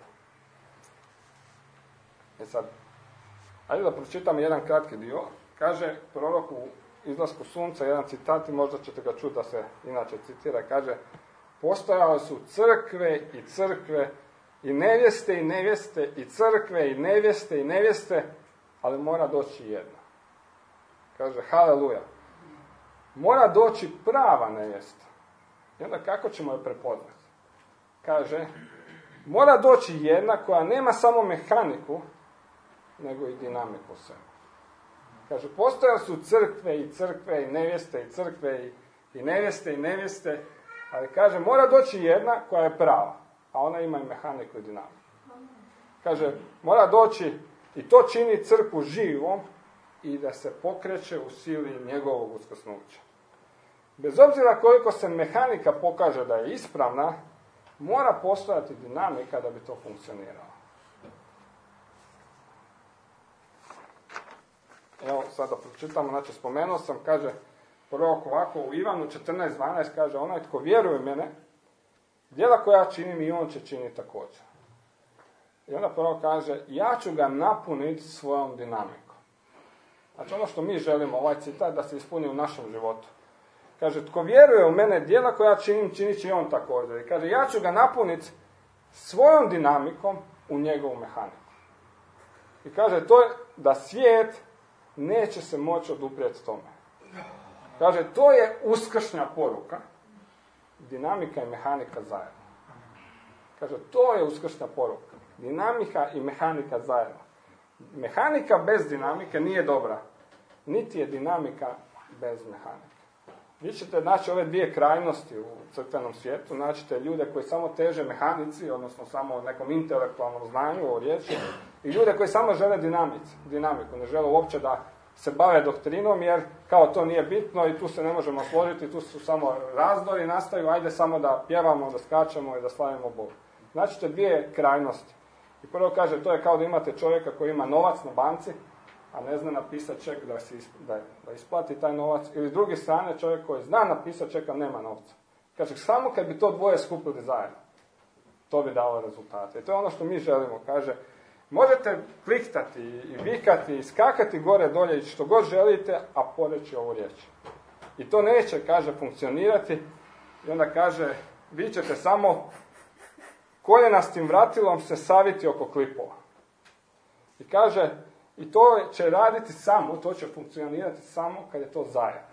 Sad, ajde da pročitam jedan kratki dio. Kaže prorok u Izlasku sunca, jedan citat, i možda ćete ga čuti da se inače citira, kaže: postojale su crkve i crkve, i nevjeste i nevjeste, i crkve i nevjeste i nevjeste, ali mora doći jedna. Kaže, haleluja. Mora doći prava nevjesta. I onda kako ćemo je prepoznati? Kaže, mora doći jedna koja nema samo mehaniku, nego i dinamiku u sebi. Kaže, postojale su crkve i crkve i nevjeste i crkve i nevjeste i nevjeste, ali kaže, mora doći jedna koja je prava, a ona ima i mehaniku i dinamiku. Kaže, mora doći, i to čini crkvu živom i da se pokreće u sili njegovog uskrsnuća. Bez obzira koliko se mehanika pokaže da je ispravna, mora postojati dinamika da bi to funkcioniralo. Evo, sada pročitamo, znači spomenuo sam, kaže prorok ovako u Ivanu 14.12, kaže, onaj tko vjeruje mene, djela koja činim i on će činiti također. I onda prorok kaže, ja ću ga napuniti svojom dinamikom. Znači ono što mi želimo, ovaj citat, da se ispuni u našem životu. Kaže, tko vjeruje u mene, djela koja činim, činit će i on također. I kaže, ja ću ga napuniti svojom dinamikom u njegovu mehaniku. I kaže, to je da svijet neće se moći oduprijeti tome. Kaže, to je uskršnja poruka, dinamika i mehanika zajedno. Kaže, to je uskršnja poruka, dinamika i mehanika zajedno. Mehanika bez dinamike nije dobra, niti je dinamika bez mehanike. Vi ćete naći ove dvije krajnosti u crkvenom svijetu, naćete ljude koji samo teže mehanici, odnosno samo nekom intelektualnom znanju o riječi, i ljude koji samo žele dinamiku, ne žele uopće da se bave doktrinom, jer kao to nije bitno i tu se ne možemo složiti, tu su samo razdori nastaju, ajde samo da pjevamo, da skačemo i da slavimo Boga. Znači dvije krajnosti. I prvo kaže, to je kao da imate čovjeka koji ima novac na banci, a ne zna napisati ček da isplati taj novac, ili s druge strane čovjek koji zna napisati ček, a nema novca. Kaže, samo kad bi to dvoje skupili zajedno, to bi dalo rezultate. I to je ono što mi želimo. Kaže, možete kliktati i vikati i skakati gore dolje i što god želite, a poreći ovu riječ. I to neće, kaže, funkcionirati. I onda kaže, vi ćete samo koljenastim vratilom se saviti oko klipova. I kaže, i to će raditi samo, to će funkcionirati samo kad je to zajedno.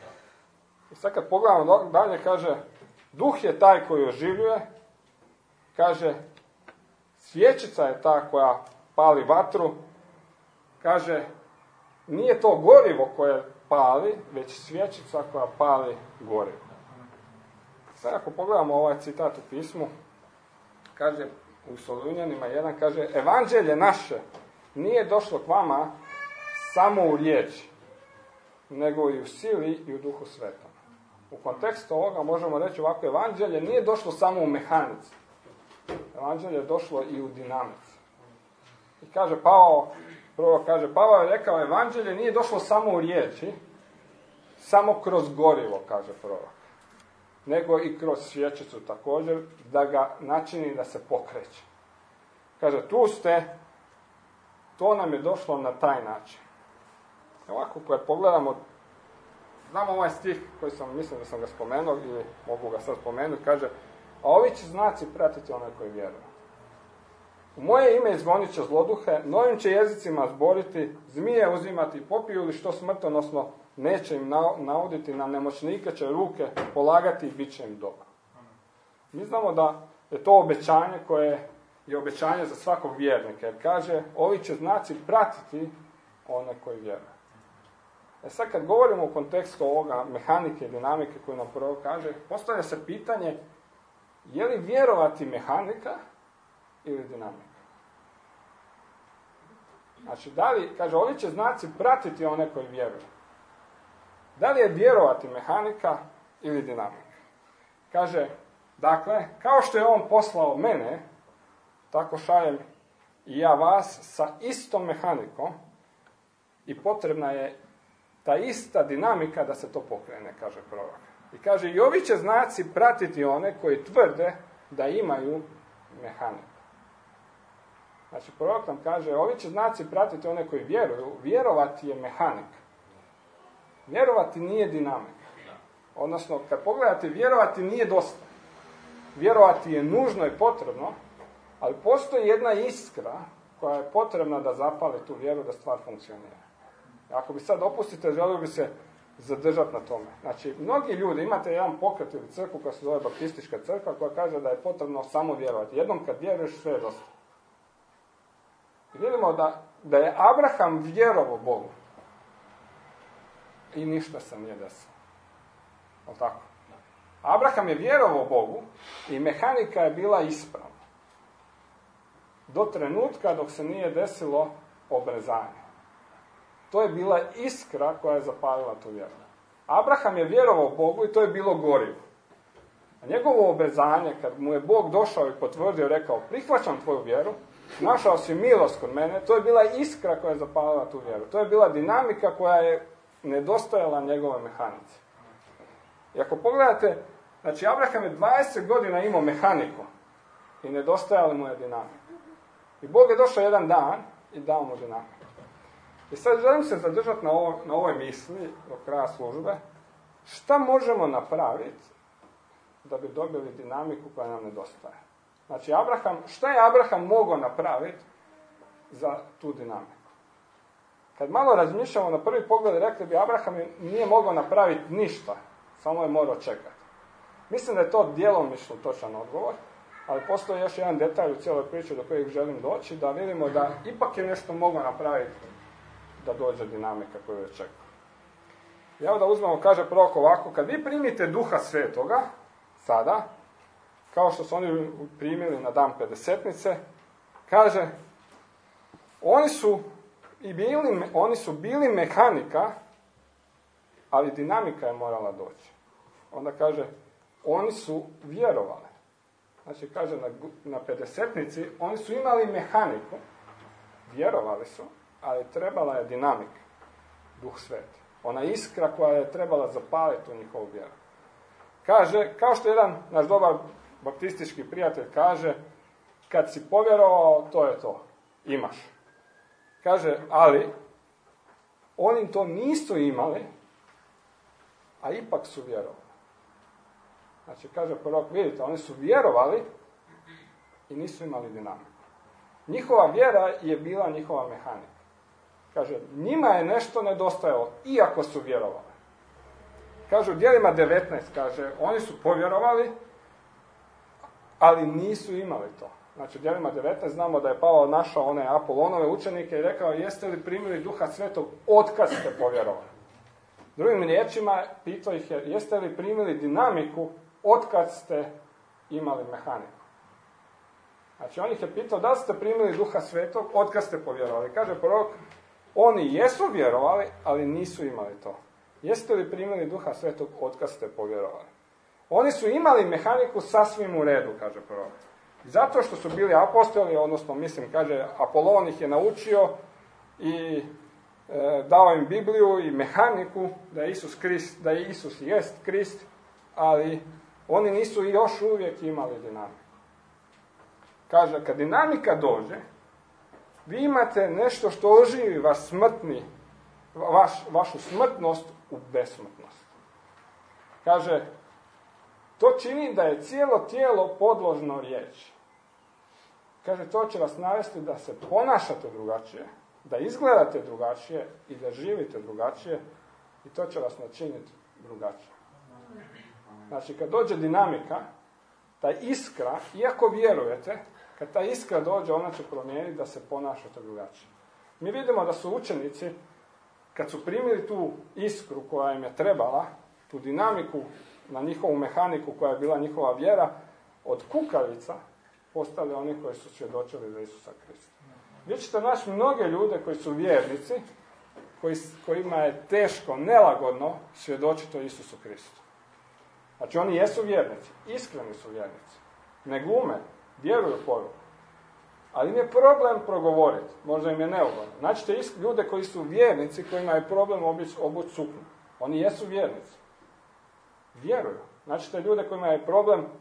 I sad kad pogledamo dalje, kaže, duh je taj koji oživljuje, kaže, svječica je ta koja pali vatru, kaže, nije to gorivo koje pali, već svječica koja pali gorivo. Sad ako pogledamo ovaj citat u pismu, kaže u Solunjanima 1, kaže, evanđelje naše nije došlo k vama samo u riječi, nego i u sili i u duhu svetom. U kontekstu ovoga možemo reći ovako, evanđelje nije došlo samo u mehanici. Evanđelje je došlo i u dinamici. I kaže Pavao je rekao, evanđelje nije došlo samo u riječi, samo kroz gorivo, kaže prorok, nego i kroz svječicu također, da ga načini da se pokreće. Kaže, tu ste, to nam je došlo na taj način. Ovako, kad pogledamo, znamo ovaj stih koji mislim da sam ga spomenuo, ili mogu ga sad spomenuti, kaže, a ovi će znaci pratiti one koji vjeruju. U moje ime izgonit će zloduhe, novim će jezicima zboriti, zmije uzimati, popiju li što smrtonosno, neće im nauditi, na nemoćnike će ruke polagati i bit će im dobro. Mi znamo da je to obećanje koje je obećanje za svakog vjernika, jer kaže, ovi će znaci pratiti one koji vjeruju. Sad kad govorimo u kontekstu ovoga mehanike i dinamike koju nam prvo kaže, postavlja se pitanje, je li vjerovati mehanika ili dinamika? Znači, da li, kaže, ovi će znaci pratiti one koji vjeruju. Da li je vjerovati mehanika ili dinamika? Kaže, dakle, kao što je on poslao mene, tako šaljem i ja vas sa istom mehanikom i potrebna je ta ista dinamika da se to pokrene, kaže prorok. I kaže, i ovi će znaci pratiti one koji tvrde da imaju mehanik. Znači, prorok nam kaže, ovi će znaci pratiti one koji vjeruju, vjerovati je mehanik. Vjerovati nije dinamika. Odnosno, kad pogledate, vjerovati nije dosta. Vjerovati je nužno i potrebno, ali postoji jedna iskra koja je potrebna da zapali tu vjeru da stvar funkcionira. Ako bi sad dopustite, želio bi se zadržati na tome. Znači, mnogi ljudi, imate jedan pokret ili crkvu koja se zove Baptistička crkva, koja kaže da je potrebno samo vjerovati. Jednom kad vjeruješ, sve je dosta. I vidimo da je Abraham vjerovao Bogu. I ništa se nije desilo. O tako? Abraham je vjerovao Bogu i mehanika je bila ispravna. Do trenutka dok se nije desilo obrezanje. To je bila iskra koja je zapalila tu vjeru. Abraham je vjerovao Bogu i to je bilo gorivo. A njegovo obrezanje, kad mu je Bog došao i potvrdio, rekao, prihvaćam tvoju vjeru, našao si milost kod mene, to je bila iskra koja je zapalila tu vjeru. To je bila dinamika koja je nedostajala njegove mehanici. I ako pogledate, znači Abraham je 20 godina imao mehaniku i nedostajala mu je dinamika. I Bog je došao jedan dan i dao mu dinamiku. I sad želim se zadržati na ovoj misli do kraja službe. Šta možemo napraviti da bi dobili dinamiku koja nam nedostaje? Znači, šta je Abraham mogao napraviti za tu dinamiku? Kad malo razmišljamo na prvi pogled, rekli bi Abraham nije mogao napraviti ništa, samo je morao čekati. Mislim da je to djelomično točan odgovor, ali postoji još jedan detalj u cijeloj priči do kojeg želim doći, da vidimo da ipak je nešto mogao napraviti da dođe dinamika koju je čekao. Evo da uzmemo, kaže prorok ovako, kad vi primite Duha Svetoga, sada, kao što su oni primili na dan Pedesetnice, kaže, oni su bili mehanika, ali dinamika je morala doći. Onda kaže, oni su vjerovali. Znači, kaže, na Pedesetnici, oni su imali mehaniku, vjerovali su, ali trebala je dinamika, Duh Sveti. Ona iskra koja je trebala zapaliti u njihovu vjeru. Kaže, kao što jedan naš dobar baptistički prijatelj kaže, kad si povjerovao, to je to, imaš. Kaže, ali, oni to nisu imali, a ipak su vjerovali. Znači, kaže prorok, vidite, oni su vjerovali i nisu imali dinamiku. Njihova vjera je bila njihova mehanika. Kaže, njima je nešto nedostajalo, iako su vjerovali. Kaže, u djelima 19, kaže, oni su povjerovali, ali nisu imali to. Znači, u djelima 19 znamo da je Pavao našao one Apolonove učenike i rekao, jeste li primili Duha Svetog otkad ste povjerovali? Drugim riječima, pitao ih je, jeste li primili dinamiku otkad ste imali mehaniku? Znači, on ih je pitao, da li ste primili Duha Svetog otkad ste povjerovali? Kaže prorok, oni jesu vjerovali, ali nisu imali to. Jeste li primili Duha Svetog otkad ste povjerovali? Oni su imali mehaniku sasvim u redu, kaže prorok. Zato što su bili apostoli, odnosno, kaže, Apolon ih je naučio i dao im Bibliju i mehaniku da je Isus jest Krist, ali oni nisu još uvijek imali dinamiku. Kaže, kad dinamika dođe, vi imate nešto što oživi vašu smrtnost u besmrtnost. Kaže, to čini da je cijelo tijelo podložno riječi. Kaže, to će vas navesti da se ponašate drugačije, da izgledate drugačije i da živite drugačije i to će vas načiniti drugačije. Znači, kad dođe dinamika, ta iskra, iako vjerujete, kad ta iskra dođe, ona će promijeniti da se ponašate drugačije. Mi vidimo da su učenici, kad su primili tu iskru koja im je trebala, tu dinamiku na njihovu mehaniku koja je bila njihova vjera, od kukavica postali oni koji su svjedočili za Isusa Krista. Vi ćete naći mnoge ljude koji su vjernici, kojima je teško, nelagodno svjedočiti o Isusu Kristu. Znači oni jesu vjernici, iskreni su vjernici, ne glume, vjeruju poruku. Ali im je problem progovoriti, možda im je neugodno. Znači ljude koji su vjernici, kojima je problem obući suknju. Oni jesu vjernici. Vjeruju. Znači ljude kojima je problem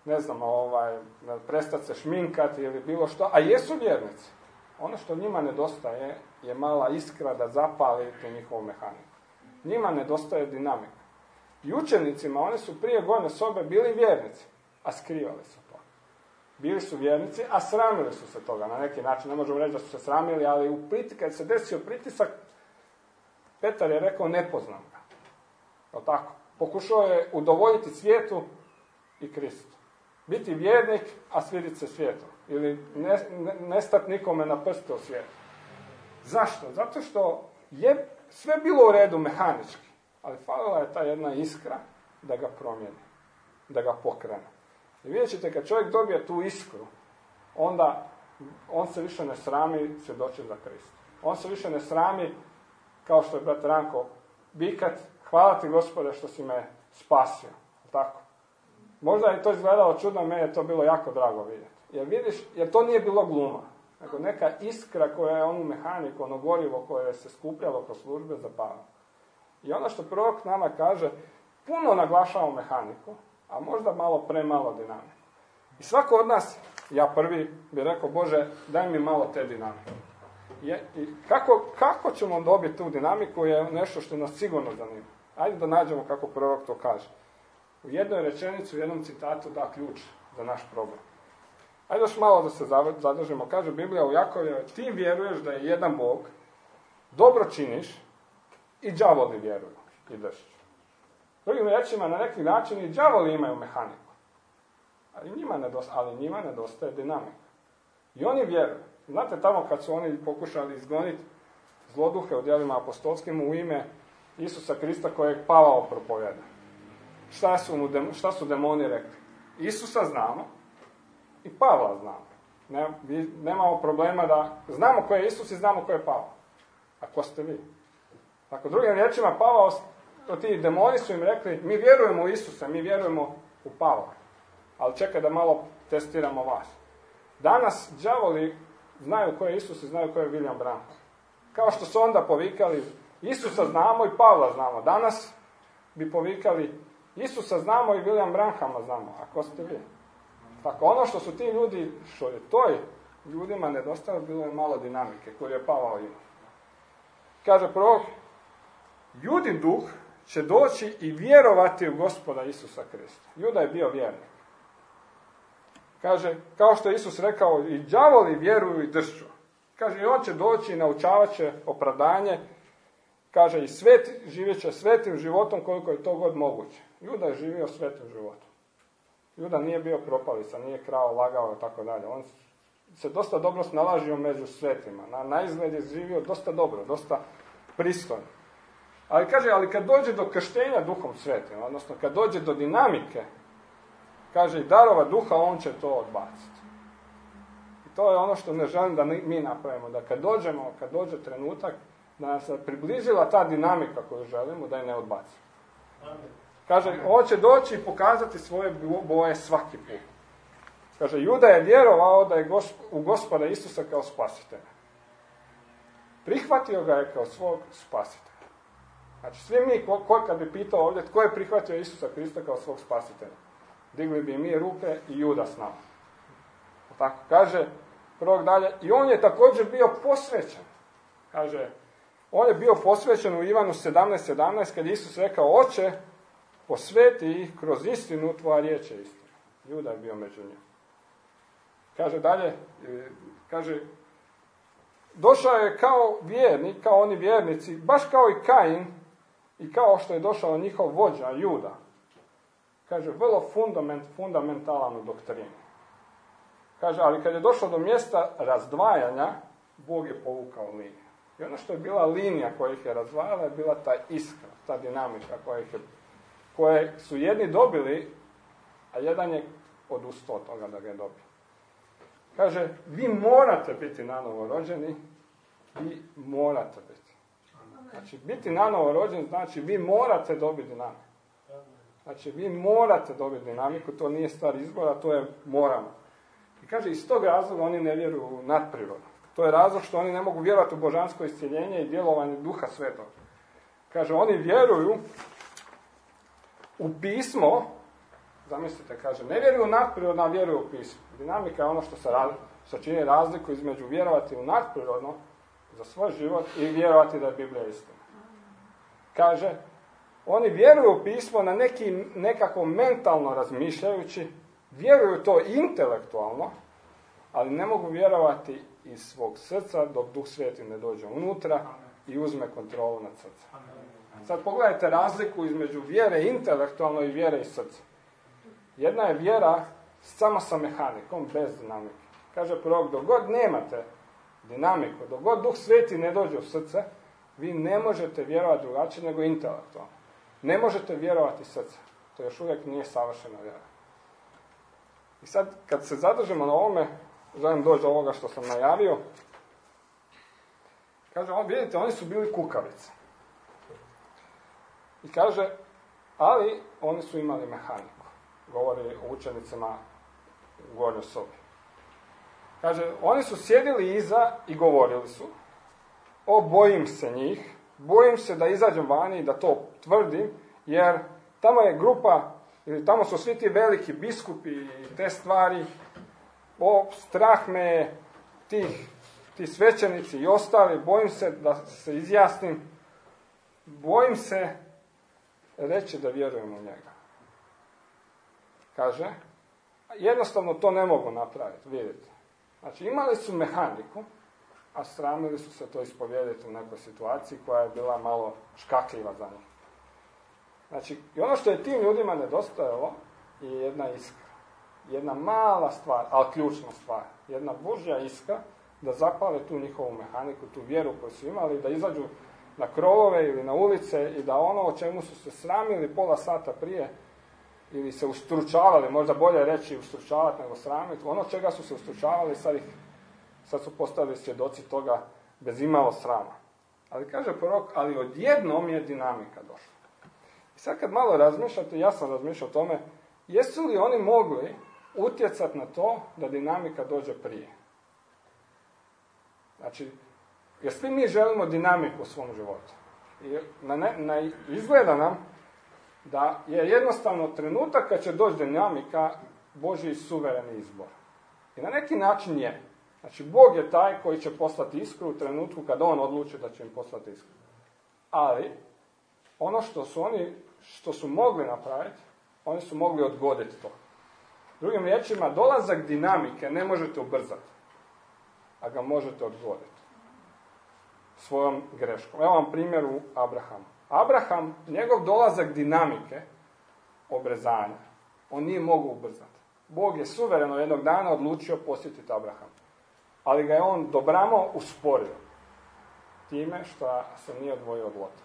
ne znam, prestati se šminkati ili bilo što, a jesu vjernici. Ono što njima nedostaje je mala iskra da zapali tu njihovu mehaniku. Njima nedostaje dinamika. I učenicima, oni su prije Gornje sobe bili vjernici, a skrivali su to. Bili su vjernici, a sramili su se toga na neki način. Ne možemo reći da su se sramili, ali kad se desio pritisak, Petar je rekao ne poznam ga. Je tako? Pokušao je udovoljiti svijetu i Kristu. Biti vjernik, a svidjeti se svijetu. Ili ne stati nikome na prste u svijetu. Zašto? Zato što je sve bilo u redu mehanički, ali falila je ta jedna iskra da ga promijeni, da ga pokrene. I vidjet ćete, kad čovjek dobije tu iskru, onda on se više ne srami svjedočiti za Krista. On se više ne srami, kao što je brat Ranko, vikat, hvala ti Gospode što si me spasio. Tako? Možda je to izgledalo čudno, meni je to bilo jako drago vidjeti. Jer to nije bilo gluma. Nego neka iskra koja je onu mehaniku, ono gorivo koje se skupljalo kroz službe zapala. I ono što prorok nama kaže, puno naglašava mehaniku, a možda malo premalo dinamiku. I svako od nas, ja prvi bi rekao, Bože, daj mi malo te dinamike. I kako ćemo dobiti tu dinamiku je nešto što nas sigurno zanima. Ajde da nađemo kako prorok to kaže. U jednoj rečenici, u jednom citatu da ključ za naš problem. Ajde još malo da se zadržimo. Kaže Biblija u Jakovljevu, ti vjeruješ da je jedan Bog, dobro činiš i đavoli vjeruju i držiš. Drugim rečima, na neki način i đavoli imaju mehaniku. Ali njima nedostaje dinamika. I oni vjeruju. Znate, tamo kad su oni pokušali izgoniti zloduhe u djelima apostolskim u ime Isusa Krista kojeg Pavao propovjeda. Šta su demoni rekli? Isusa znamo i Pavla znamo. Nemamo problema da znamo ko je Isus i znamo ko je Pavao. A ko ste vi? Tako, drugim riječima, Pavao, ti demoni su im rekli, mi vjerujemo u Isusa, mi vjerujemo u Pavla. Ali čekaj da malo testiramo vas. Danas đavoli znaju ko je Isus i znaju ko je William Branham. Kao što su onda povikali, Isusa znamo i Pavla znamo. Danas bi povikali, Isusa znamo i William Branhama znamo. A ko ste vi? Tako, ono što su ti ljudi, što je toj ljudima nedostalo, bilo je malo dinamike koju je Pavao imao. Kaže prorok, Judin duh će doći i vjerovati u Gospoda Isusa Krista. Juda je bio vjernik. Kaže, kao što je Isus rekao, i đavoli vjeruju i dršću. Kaže, i on će doći i naučavat će opravdanje. Kaže, i živjet će svetim životom koliko je to god moguće. Juda je živio svetim životom. Juda nije bio propalica, nije krao, lagao i tako dalje. On se dosta dobro snalažio među svetima. Na izgled je živio dosta dobro, dosta pristojno. Ali kaže, ali kad dođe do krštenja Duhom Svetim, odnosno kad dođe do dinamike, kaže, i darova duha, on će to odbaciti. I to je ono što ne želim da mi napravimo, da kad dođe trenutak, da nam se približila ta dinamika koju želimo, da je ne odbacimo. Kaže, on će doći i pokazati svoje boje svaki put. Kaže, Juda je vjerovao da je u Gospoda Isusa kao spasitelja. Prihvatio ga je kao svog spasitelja. Znači, svi mi, kad bi pitao ovdje, tko je prihvatio Isusa Krista kao svog spasitelja? Digli bi mi ruke i Juda s nama. Tako kaže prorok dalje. I on je također bio posvećen. Kaže, on je bio posvećen u Ivanu 17:17 kad je Isus rekao, Oče, posveti ih kroz istinu, tvoja riječ je istina. Juda je bio među njima. Kaže dalje, kaže, došao je kao vjernik, kao oni vjernici, baš kao i Kain, i kao što je došao njihov vođa, Juda. Kaže, vrlo fundamentalan u doktrini. Kaže, ali kad je došlo do mjesta razdvajanja, Bog je povukao liniju. I ono što je bila linija koja ih je razdvajala je bila ta iskra, ta dinamika koje su jedni dobili, a jedan je odustao od toga da ga je dobio. Kaže, vi morate biti nanovo rođeni, vi morate biti. Znači, biti nanovo rođen znači vi morate dobiti dinamiku. Znači, vi morate dobiti dinamiku, to nije stvar izbora, to je moramo. I kaže, iz tog razloga oni ne vjeruju u nadprirodu. To je razlog što oni ne mogu vjerovati u božansko iscjeljenje i djelovanje Duha Svetog. Kaže, oni vjeruju u pismo Zamislite, kaže, ne vjeruju u nadprirodno, a vjeruju u pismo. Dinamika je ono što čini razliku između vjerovati u nadprirodno za svoj život i vjerovati da je Biblija istina. Kaže, oni vjeruju u pismo na nekako mentalno razmišljajući, vjeruju to intelektualno, ali ne mogu vjerovati iz svog srca dok Duh Sveti ne dođe unutra i uzme kontrolu nad srcem. Sad pogledajte razliku između vjere intelektualno i vjere iz srca. Jedna je vjera samo sa mehanikom, bez dinamike. Kaže prorok, dok god nemate dinamiku, dok god Duh Sveti ne dođe u srce, vi ne možete vjerovati drugačije nego intelektualno. Ne možete vjerovati srce. To još uvijek nije savršena vjera. I sad, kad se zadržimo na ovome, želim doći do ovoga što sam najavio. Kaže, vidite, oni su bili kukavice. I kaže, ali oni su imali mehaniku. Govori o učenicima u gornjoj sobi. Kaže, oni su sjedili iza i govorili su, bojim se njih, bojim se da izađem vani i da to tvrdim, jer tamo je grupa, ili tamo su svi ti veliki biskupi i te stvari, strah me ti svećenici i ostali, bojim se da se izjasnim, bojim se reći da vjerujem u njega. Kaže, jednostavno to ne mogu napraviti, vidite. Znači, imali su mehaniku, a sramili su se to ispovijediti u nekoj situaciji koja je bila malo škakljiva za njih. Znači, i ono što je tim ljudima nedostajalo je jedna iskra. Jedna mala stvar, ali ključna stvar. Jedna Božja iskra da zapale tu njihovu mehaniku, tu vjeru koju su imali, da izađu na krovove ili na ulice i da ono o čemu su se sramili pola sata prije ili se ustručavali, možda bolje reći ustručavati nego sramiti, ono čega su se ustručavali, sad su postali svjedoci toga bez imalo srama. Ali kaže prorok, ali odjednom je dinamika došla. I sad kad malo razmišljate, ja sam razmišljao o tome, jesu li oni mogli utjecati na to da dinamika dođe prije? Znači, jer svi mi želimo dinamiku u svom životu. I izgleda nam da je jednostavno trenutak kad će doći dinamika Božji suvereni izbor. I na neki način je. Znači, Bog je taj koji će poslati iskru u trenutku kad on odluči da će im poslati iskru. Ali, ono što su mogli napraviti, oni su mogli odgoditi to. Drugim riječima, dolazak dinamike ne možete ubrzati, a ga možete odgoditi svojom greškom. Evo vam primjer u Abrahamu. Abraham, njegov dolazak dinamike, obrezanja, on nije mogao ubrzati. Bog je suvereno jednog dana odlučio posjetiti Abraham. Ali ga je on dobrano usporio time što se nije odvojio od Lota.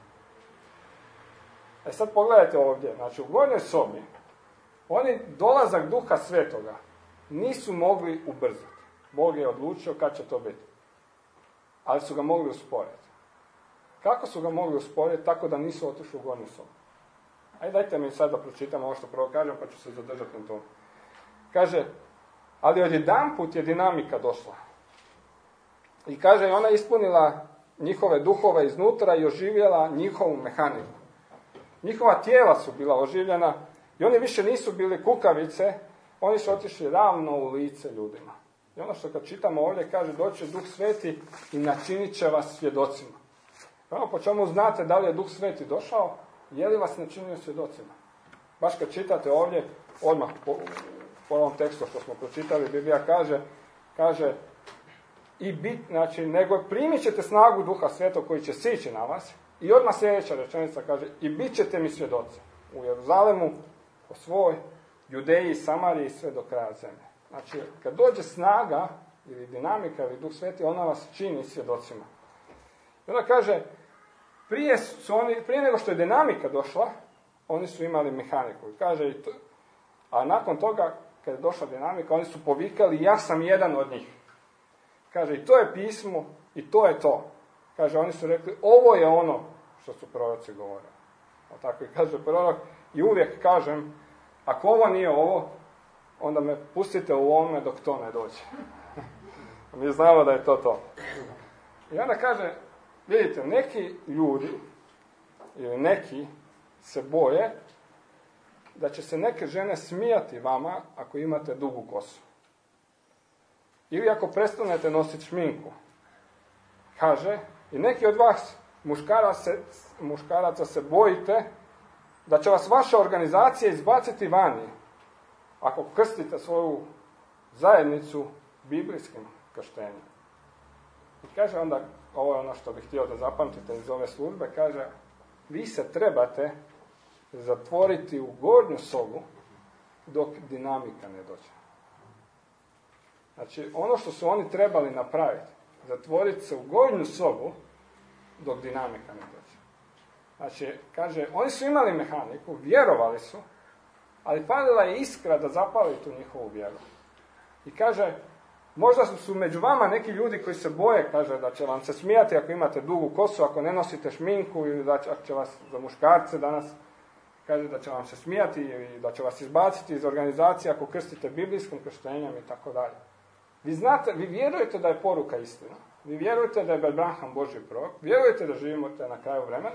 Sad pogledajte ovdje. Znači, u gornjoj sobi oni dolazak Duha Svetoga nisu mogli ubrzati. Bog je odlučio kad će to biti. Ali su ga mogli usporiti. Kako su ga mogli usporiti? Tako da nisu otišli u gornju sobu. Ajde, dajte mi sad da pročitam ovo što prvo kažem, pa ću se zadržati na to. Kaže, ali odjedanput je dinamika došla. I kaže, ona ispunila njihove duhove iznutra i oživjela njihovu mehaniku. Njihova tijela su bila oživljena i oni više nisu bili kukavice, oni su otišli ravno u lice ljudima. I ono što kad čitamo ovdje kaže, doći Duh Sveti i načinit će vas svjedocima. Ono po čemu znate da li je Duh Sveti došao, je li vas načinio svjedocima. Baš kad čitate ovdje, odmah po ovom tekstu što smo pročitali, Biblija kaže znači, nego primit ćete snagu Duha Svetog koji će sići na vas. I odmah sljedeća rečenica kaže, i bit ćete mi svjedoci u Jeruzalemu, po svoj Judeji, Samariji, sve do kraja zemlje. Znači, kad dođe snaga ili dinamika ili Duh Sveti, ona vas čini svjedocima. I onda kaže, prije nego što je dinamika došla, oni su imali mehaniku. I kaže, a nakon toga, kad je došla dinamika, oni su povikali, ja sam jedan od njih. Kaže, i to je pismo, i to je to. Kaže, oni su rekli, ovo je ono što su proroci govorili. O tako i kaže prorok, i uvijek kažem, ako ovo nije ovo, onda me pustite u ovome dok to ne dođe. Mi znamo da je to. I onda kaže, vidite, neki ljudi, ili neki se boje da će se neke žene smijati vama ako imate dugu kosu. Ili ako prestanete nositi šminku. Kaže, i neki od vas, muškaraca se bojite da će vas vaša organizacija izbaciti vani ako krstite svoju zajednicu biblijskim krštenjem. I kaže onda, ovo je ono što bih htio da zapamtite iz ove službe, kaže, vi se trebate zatvoriti u gornju sobu dok dinamika ne dođe. Znači, ono što su oni trebali napraviti, zatvoriti se u gornju sobu dok dinamika ne dođe. Znači, kaže, oni su imali mehaniku, vjerovali su, ali falila je iskra da zapali tu njihovu vjeru. I kaže, možda su među vama neki ljudi koji se boje, kaže, da će vam se smijati ako imate dugu kosu, ako ne nosite šminku, ili da će vas, za muškarce danas, kaže da će vam se smijati i da će vas izbaciti iz organizacije ako krstite biblijskim krštenjem i tako dalje. Vi znate, vi vjerujete da je poruka istina. Vi vjerujete da je Abraham Božji prorok. Vjerujete da živimo na kraju vremena.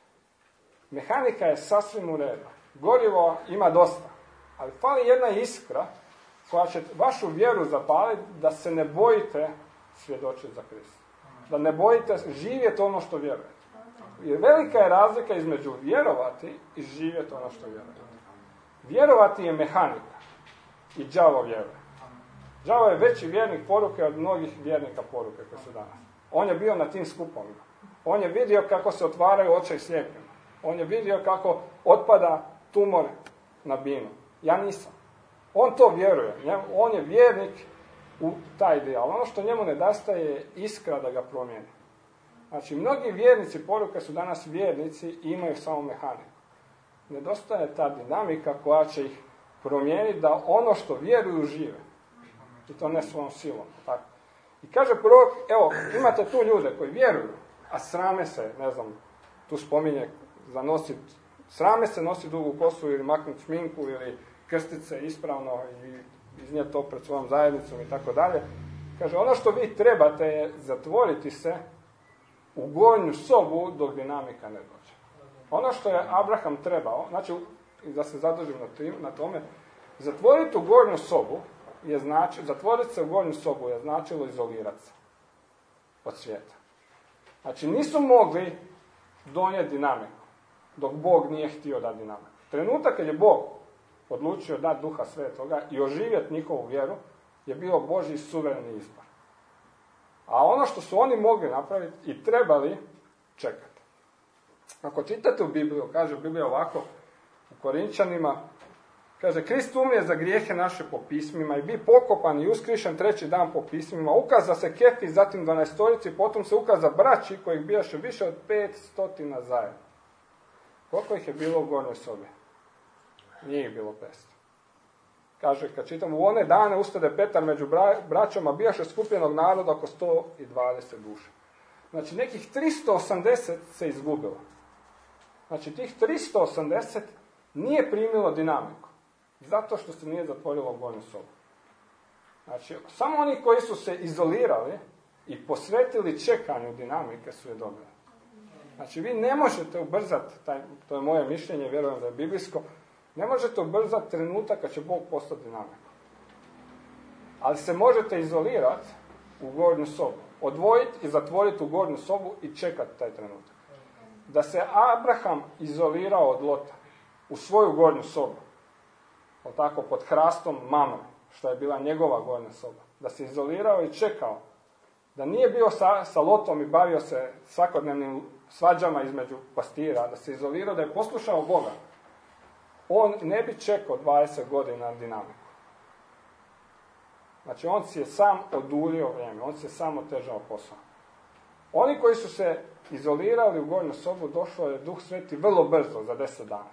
Mehanika je sasvim u redu. Gorivo ima dosta. Ali fali jedna iskra koja će vašu vjeru zapaliti da se ne bojite svjedočiti za Krista. Da ne bojite živjeti ono što vjerujete. Jer velika je razlika između vjerovati i živjeti ono što vjerujete. Vjerovati je mehanika. I đavo vjeruje. Đavo je veći vjernik poruke od mnogih vjernika poruke koji su danas. On je bio na tim skupovima. On je vidio kako se otvaraju oči slijepima. On je vidio kako otpada tumor na binu. Ja nisam. On to vjeruje. On je vjernik u taj dio. Ali ono što njemu nedostaje je iskra da ga promijeni. Znači, mnogi vjernici poruke su danas vjernici i imaju samo mehaniku. Nedostaje ta dinamika koja će ih promijeniti da ono što vjeruju žive. I to ne svojom silom. Tako. I kaže prorok, evo, imate tu ljude koji vjeruju, a srame se, ne znam, tu spominje za nosit, srame se nositi dugu kosu ili maknuti šminku ili krstiti se ispravno i iznijeti to pred svojom zajednicom i tako dalje. Kaže, ono što vi trebate je zatvoriti se u gornju sobu dok dinamika ne dođe. Ono što je Abraham trebao, znači, da se zadržim na tome, zatvoriti u gornju sobu je zatvoriti se u gornju sobu je značilo izolirati se od svijeta. Znači, nisu mogli donijeti dinamiku dok Bog nije htio dati dinamiku. Trenutak kad je Bog odlučio dati Duha Svetoga i oživjeti njihovu vjeru je bio Božji suvereni izbor. A ono što su oni mogli napraviti i trebali čekati. Ako čitate u Bibliju, kaže Biblija ovako u Korinčanima, kaže, Krist umrije za grijehe naše po pismima i bi pokopan i uskrišen treći dan po pismima. Ukaza se Kefi, zatim 12-torici, potom se ukaza braći kojih bijaše više od 500 zajedno. Koliko ih je bilo u gornjoj sobi? Nije ih bilo 500. Kaže, kad čitamo, u one dane ustade Petar među braćama, bijaše skupljenog naroda oko 120 duša. Znači, nekih 380 se izgubilo. Znači, tih 380 nije primilo dinamiku. Zato što se nije zatvorilo gornju sobu. Znači, samo oni koji su se izolirali i posvetili čekanju dinamike su je dobili. Znači, vi ne možete ubrzati, to je moje mišljenje, vjerujem da je biblijsko, ne možete ubrzati trenutak kad će Bog postati dinamiku. Ali se možete izolirati u gornju sobu. Odvojiti i zatvoriti u gornju sobu i čekati taj trenutak. Da se Abraham izolirao od Lota u svoju gornju sobu, tako pod hrastom Mamre, što je bila njegova gornja soba. Da se izolirao i čekao. Da nije bio sa Lotom i bavio se svakodnevnim svađama između pastira. Da se izolirao, da je poslušao Boga. On ne bi čekao 20 godina dinamiku. Znači, on si je sam oduljio vrijeme. On si je sam otežao posao. Oni koji su se izolirali u gornju sobu, došao je Duh Sveti vrlo brzo, za 10 dana.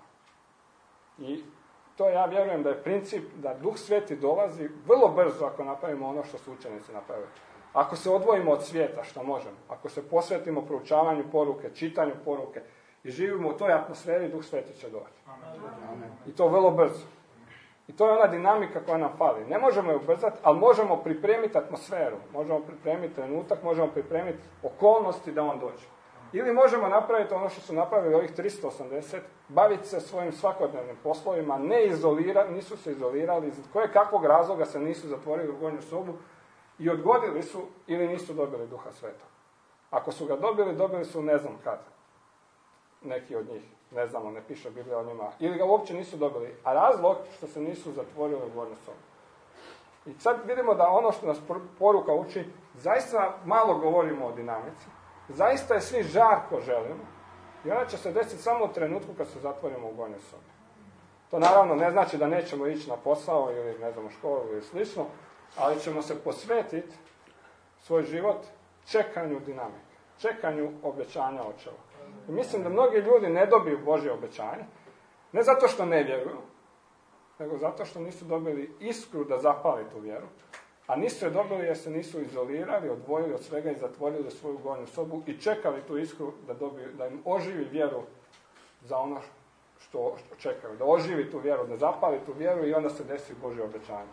I to ja vjerujem da je princip da Duh Sveti dolazi vrlo brzo ako napravimo ono što su učenici napravili. Ako se odvojimo od svijeta, što možemo. Ako se posvetimo proučavanju poruke, čitanju poruke i živimo u toj atmosferi, Duh Sveti će doći. Amen. I to vrlo brzo. I to je ona dinamika koja nam fali. Ne možemo je ubrzati, ali možemo pripremiti atmosferu. Možemo pripremiti trenutak, možemo pripremiti okolnosti da on dođe. Ili možemo napraviti ono što su napravili ovih 380, baviti se svojim svakodnevnim poslovima, nisu se izolirali, iz koje kakvog razloga se nisu zatvorili u gornju sobu i odgodili su ili nisu dobili Duha Svetog. Ako su ga dobili su ne znam kad. Neki od njih, ne znamo, ne piše Biblija o njima. Ili ga uopće nisu dobili. A razlog što se nisu zatvorili u gornju sobu. I sad vidimo da ono što nas poruka uči, zaista malo govorimo o dinamici. Zaista je svi žarko želimo. I ona će se desiti samo u trenutku kad se zatvorimo u gornjoj sobi. To naravno ne znači da nećemo ići na posao ili ne znam u školu ili slično, ali ćemo se posvetiti svoj život čekanju dinamike, čekanju obećanja očeva. I mislim da mnogi ljudi ne dobiju Božje obećanje, ne zato što ne vjeruju, nego zato što nisu dobili iskru da zapali tu vjeru, a nisu je dobili jer se nisu izolirali, odvojili od svega i zatvorili svoju gornju sobu i čekali tu iskru da im oživi vjeru za ono što čekaju, da oživi tu vjeru, da zapali tu vjeru i onda se desi Božje obećanje.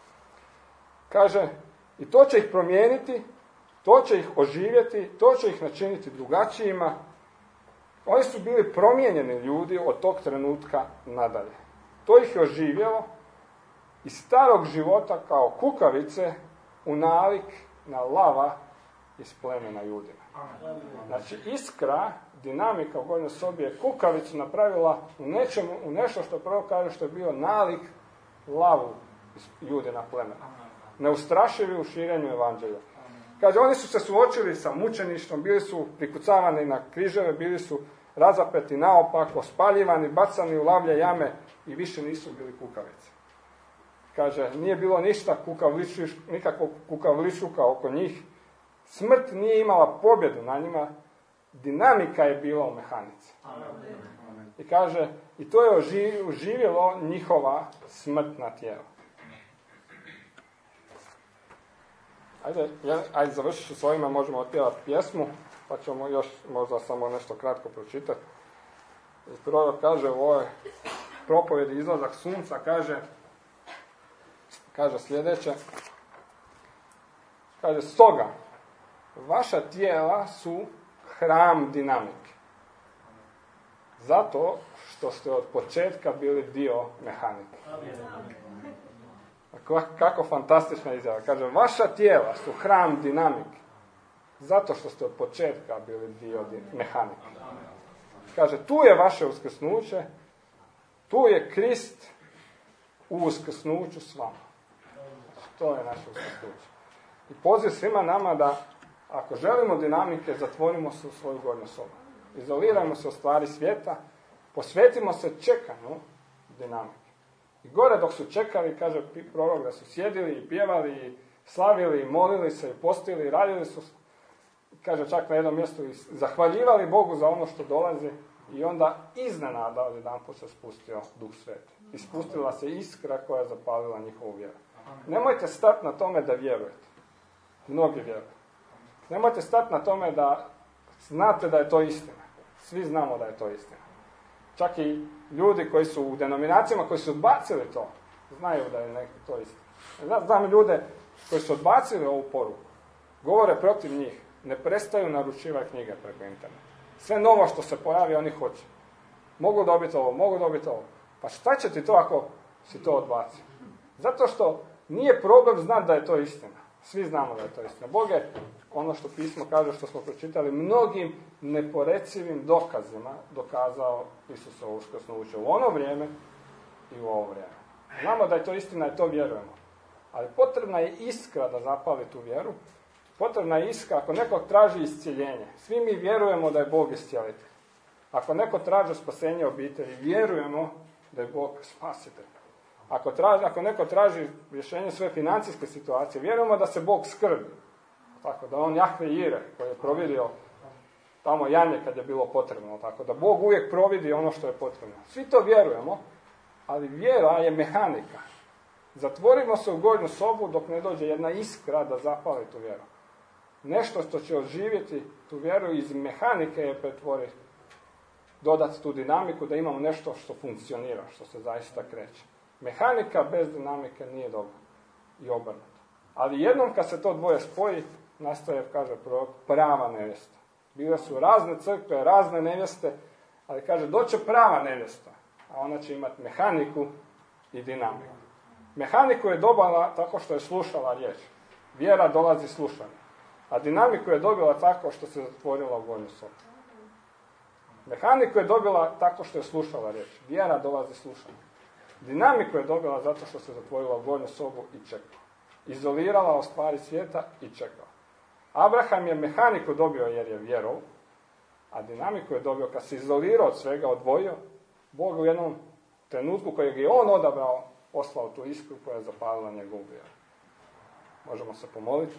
Kaže, i to će ih promijeniti, to će ih oživjeti, to će ih načiniti drugačijima. Oni su bili promijenjeni ljudi od tog trenutka nadalje. To ih je oživjelo iz starog života kao kukavice u nalik na lava iz plemena Judina. Znači iskra, dinamika u gornjoj sobi je kukavicu napravila u nešto što prvo kaže što je bio nalik lavu iz Judina plemena. Neustrašivi u širenju evanđelja. Kaže, oni su se suočili sa mučeništvom, bili su prikucavani na križeve, bili su razapeti naopako, spaljivani, bacani u lavlje jame i više nisu bili kukavice. Kaže, nije bilo ništa nikakvog kukavlišuka oko njih. Smrt nije imala pobjedu na njima. Dinamika je bila u mehanici. I kaže, i to je oživjelo njihova smrtna tijela. Ajde završit ću s ovima, možemo otpjevati pjesmu, pa ćemo još možda samo nešto kratko pročitati. Prorok kaže u ovoj propovjedi Izlazak sunca, kaže sljedeće, kaže, stoga, vaša tijela su hram dinamike. Zato što ste od početka bili dio mehanike. Kako fantastična izjava. Kaže, vaša tijela su hram dinamike. Zato što ste od početka bili dio mehanike. Kaže, tu je vaše uskrsnuće, tu je Krist u uskrsnuću s vama. To je naše uskrsnuće. I poziv svima nama da, ako želimo dinamike, zatvorimo se u svoju gornju sobu. Izolirajmo se od stvari svijeta, posvetimo se čekanju dinamike. I gore dok su čekali, kaže prorok, da su sjedili i pjevali i slavili i molili se i postili i radili su, kaže čak na jednom mjestu, i zahvaljivali Bogu za ono što dolazi i onda iznenada odjedanput se spustio Duh Sveti. I spustila se iskra koja je zapalila njihovu vjeru. Nemojte stati na tome da vjerujete. Mnogi vjeruju. Nemojte stati na tome da znate da je to istina. Svi znamo da je to istina. Čak i ljudi koji su u denominacijama koji su odbacili to, znaju da je to istina. Znam ljude koji su odbacili ovu poruku, govore protiv njih, ne prestaju naručivati knjige preko interneta. Sve novo što se pojavi, oni hoće. Mogu dobiti ovo. Pa šta će ti to ako si to odbacio? Zato što nije problem znati da je to istina. Svi znamo da je to istina. Bog je, ono što pismo kaže, što smo pročitali, mnogim neporecivim dokazima dokazao Isusovo uskrsnuće u ono vrijeme i u ovo vrijeme. Znamo da je to istina i to vjerujemo. Ali potrebna je iskra da zapali tu vjeru. Potrebna je iskra ako neko traži iscjeljenje. Svi mi vjerujemo da je Bog iscijelitelj. Ako neko traži spasenje obitelji, vjerujemo da je Bog spasitelj. Ako neko traži rješenje svoje financijske situacije, vjerujemo da se Bog skrbi. Tako da on Jahve Jire, koji je providio tamo janje kad je bilo potrebno. Tako da Bog uvijek providi ono što je potrebno. Svi to vjerujemo, ali vjera je mehanika. Zatvorimo se u gornju sobu dok ne dođe jedna iskra da zapali tu vjeru. Nešto što će oživjeti tu vjeru iz mehanike je pretvoriti, dodati tu dinamiku da imamo nešto što funkcionira, što se zaista kreće. Mehanika bez dinamike nije dobra i obrnuto. Ali jednom kad se to dvoje spoji, nastaje, kaže prorok, prava nevjesta. Bile su razne crkve, razne nevjeste, ali kaže, doće prava nevjesta, a ona će imati mehaniku i dinamiku. Mehaniku je dobila tako što je slušala riječ. Vjera dolazi slušanje. A dinamiku je dobila tako što se zatvorila u gornju sobu. Mehaniku je dobila tako što je slušala riječ. Vjera dolazi slušanje. Dinamiku je dobila zato što se zatvorila u gornju sobu i čekala. Izolirala od stvari svijeta i čekala. Abraham je mehaniku dobio jer je vjerovao, a dinamiku je dobio kad se izolirao od svega, odvojio. Bog u jednom trenutku kojeg je on odabrao, poslao tu iskru koja je zapalila njegovu vjeru. Možemo se pomoliti.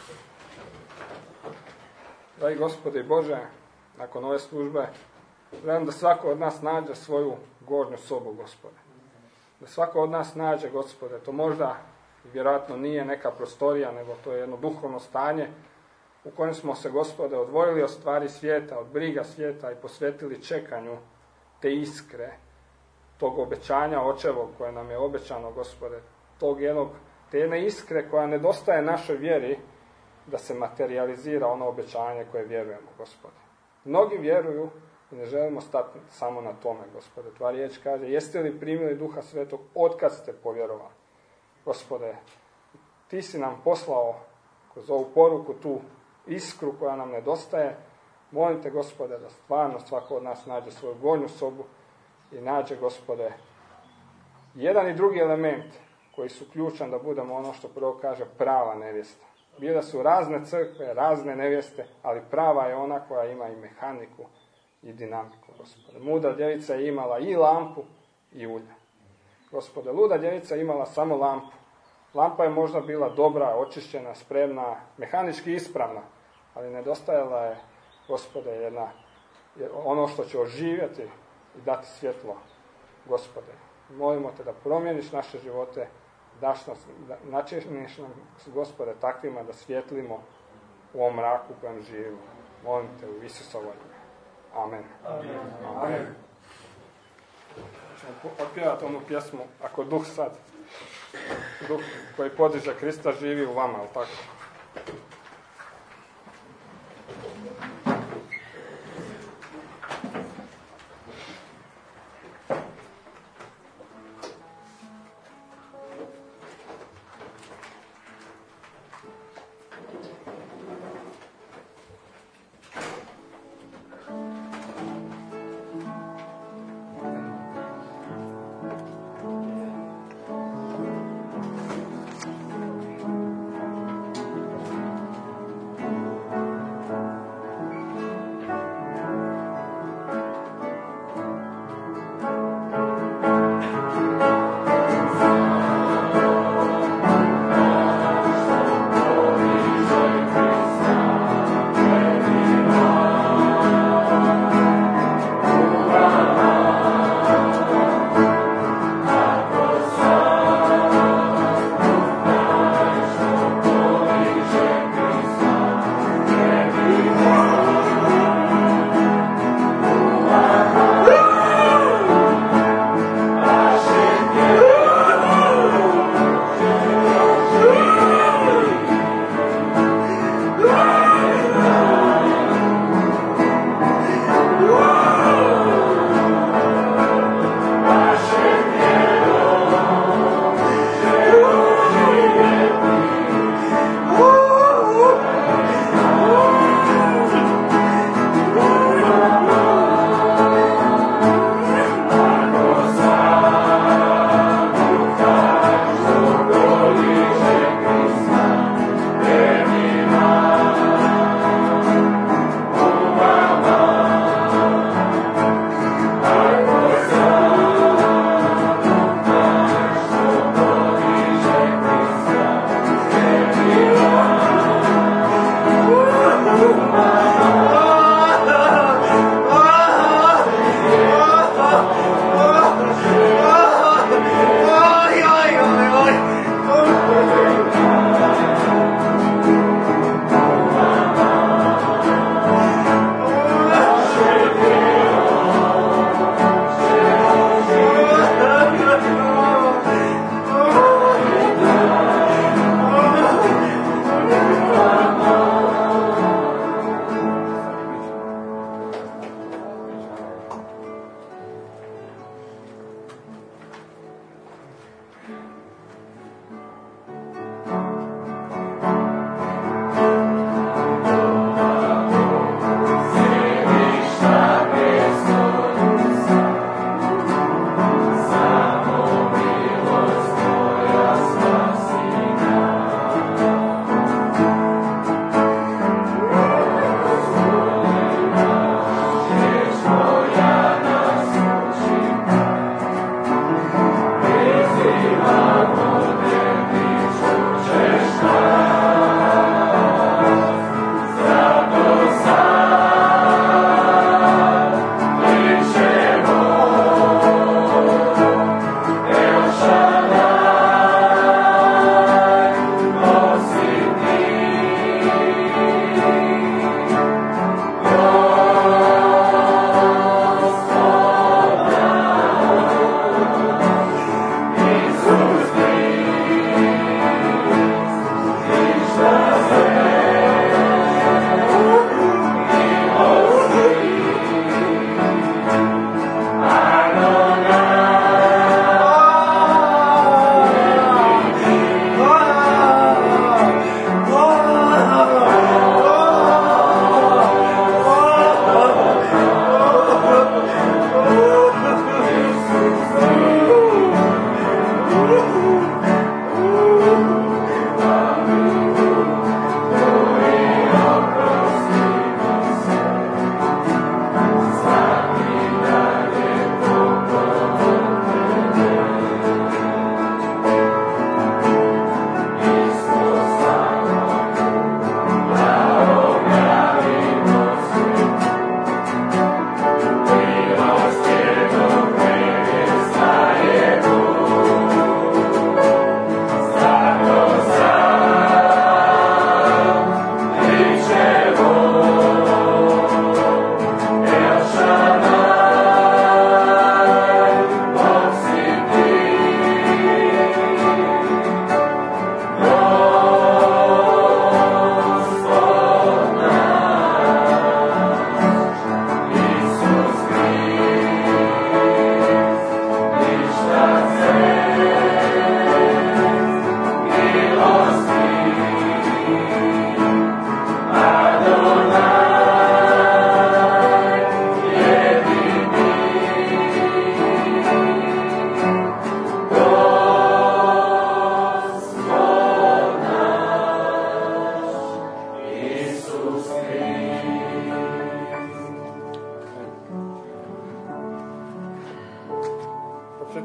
Dragi Gospode i Bože, nakon ove službe, želim da svako od nas nađe svoju gornju sobu, Gospode. Da svako od nas nađe, Gospode, to možda vjerojatno nije neka prostorija, nego to je jedno duhovno stanje u kojem smo se, Gospode, odvojili od stvari svijeta, od briga svijeta i posvetili čekanju te iskre, tog obećanja očevog koje nam je obećano, Gospode, te jedne iskre koja nedostaje našoj vjeri da se materializira ono obećanje koje vjerujemo, Gospode. Mnogi vjeruju i ne želimo stati samo na tome, Gospode. Tvoja riječ kaže, jeste li primili Duha Svetog otkad ste povjerovali? Gospode, ti si nam poslao kroz ovu poruku tu iskru koja nam nedostaje. Molim te, Gospode, da stvarno svako od nas nađe svoju gornju sobu i nađe, Gospode, jedan i drugi element koji su ključan da budemo ono što prvo kaže prava nevjesta. Bile su razne crkve, razne nevjeste, ali prava je ona koja ima i mehaniku i dinamiku, Gospode. Mudra djevica je imala i lampu i ulje. Gospode, luda djevica je imala samo lampu. Lampa je možda bila dobra, očišćena, spremna, mehanički ispravna, ali nedostajala je, Gospode, ono što će oživjeti i dati svjetlo. Gospode, molimo te da promijeniš naše živote, daš nas, načiniš nam, Gospode, takvima da svjetlimo u ovom mraku u kojem živimo. Molim te u Isusovo ime. Amen. Amen. Amen. Ćemo otpjevati onu pjesmu, ako duh sad, duh koji podiže Krista živi u vama, ali tako?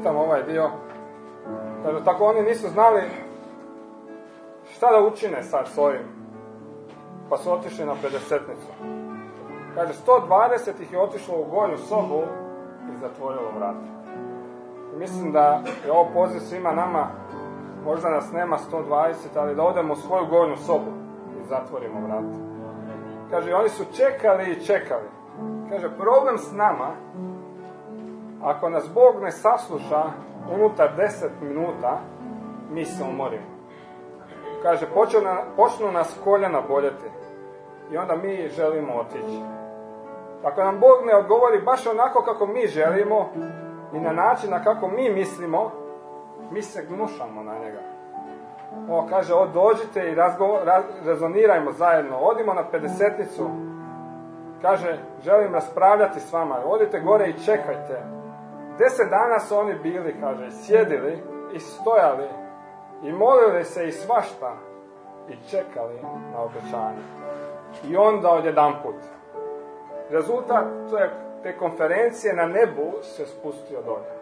čitam ovaj dio. Kaže, tako oni nisu znali šta da učine sad s ovim. Pa su otišli na 50-nicu. Kaže, 120 ih je otišlo u gornju sobu i zatvorilo vrata. I mislim da je ovo poziv svima nama, možda nas nema 120, ali da odemo u svoju gornju sobu i zatvorimo vrata. Kaže, oni su čekali i čekali. Kaže, problem s nama, ako nas Bog ne sasluša unutar 10 minuta, mi se umorimo. Kaže, počnu nas koljena boljeti i onda mi želimo otići. Ako nam Bog ne odgovori baš onako kako mi želimo i na način na kako mi mislimo, mi se gnušamo na njega. Kaže, dođite i rezonirajmo zajedno, odimo na 50-nicu. Kaže, želim raspravljati s vama, odite gore i čekajte. 10 dana su oni bili, kaže, sjedili i stojali i molili se i svašta i čekali na obećanje. I onda odjedanput. Rezultat te konferencije na nebu se spustio dolje.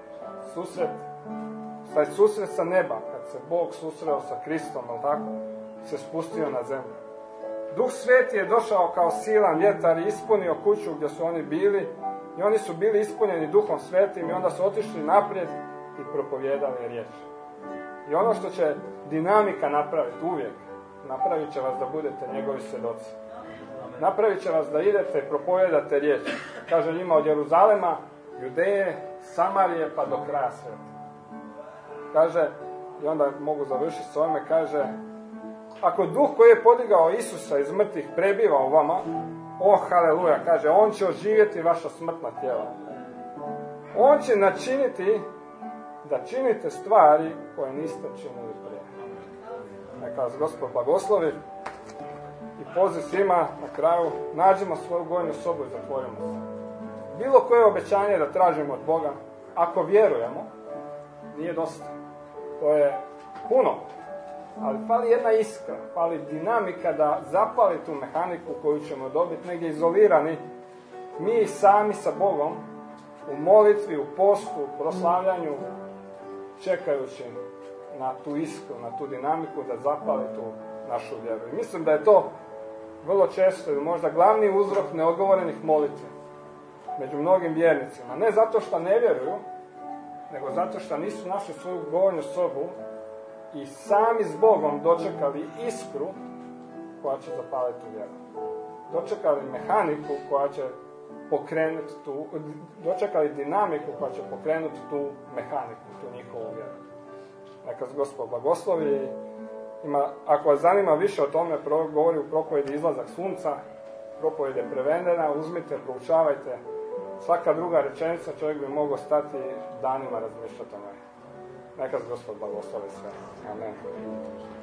Susret sa neba, kad se Bog susreo sa Kristom, tako, se spustio na zemlju. Duh Sveti je došao kao silan vjetar i ispunio kuću gdje su oni bili i oni su bili ispunjeni Duhom Svetim i onda su otišli naprijed i propovijedali riječ. I ono što će dinamika napraviti uvijek, napravit će vas da budete njegovi svjedoci. Napravit će vas da idete i propovijedate riječ. Kaže njima od Jeruzalema, Judeje, Samarije pa do kraja svijeta. Kaže, i onda mogu završiti s ovime, kaže, ako duh koji je podigao Isusa iz mrtvih prebiva u vama, haleluja, kaže, on će oživjeti vaša smrtna tijela. On će načiniti da činite stvari koje niste činili prije. Neka vas Gospod blagoslovi i poziv svima na kraju, nađemo svoju gornju sobu i zatvorimo se. Bilo koje obećanje da tražimo od Boga, ako vjerujemo, nije dosta. To je puno, ali fali jedna iskra, fali dinamika da zapali tu mehaniku koju ćemo dobiti negdje izolirani, mi sami sa Bogom, u molitvi, u postu, u proslavljanju, čekajući na tu iskru, na tu dinamiku da zapali tu našu vjeru. I mislim da je to vrlo često ili možda glavni uzrok neodgovorenih molitvi među mnogim vjernicima. Ne zato što ne vjeruju, nego zato što nisu našli svoju gornju sobu i sami s Bogom dočekali iskru koja će zapaliti tu vjeru. Dočekali mehaniku koja će pokrenuti dočekali dinamiku koja će pokrenuti tu mehaniku, tu njihovu vjeru. Neka se Gospod blagoslovi. Ako vas zanima više o tome, govori u propovjedi Izlazak sunca, propovjed je prevedena, uzmite, proučavajte. Svaka druga rečenica čovjek bi mogao stati danima razmišljati o njoj. Neka se Gospod blagoslovi sve. Amen.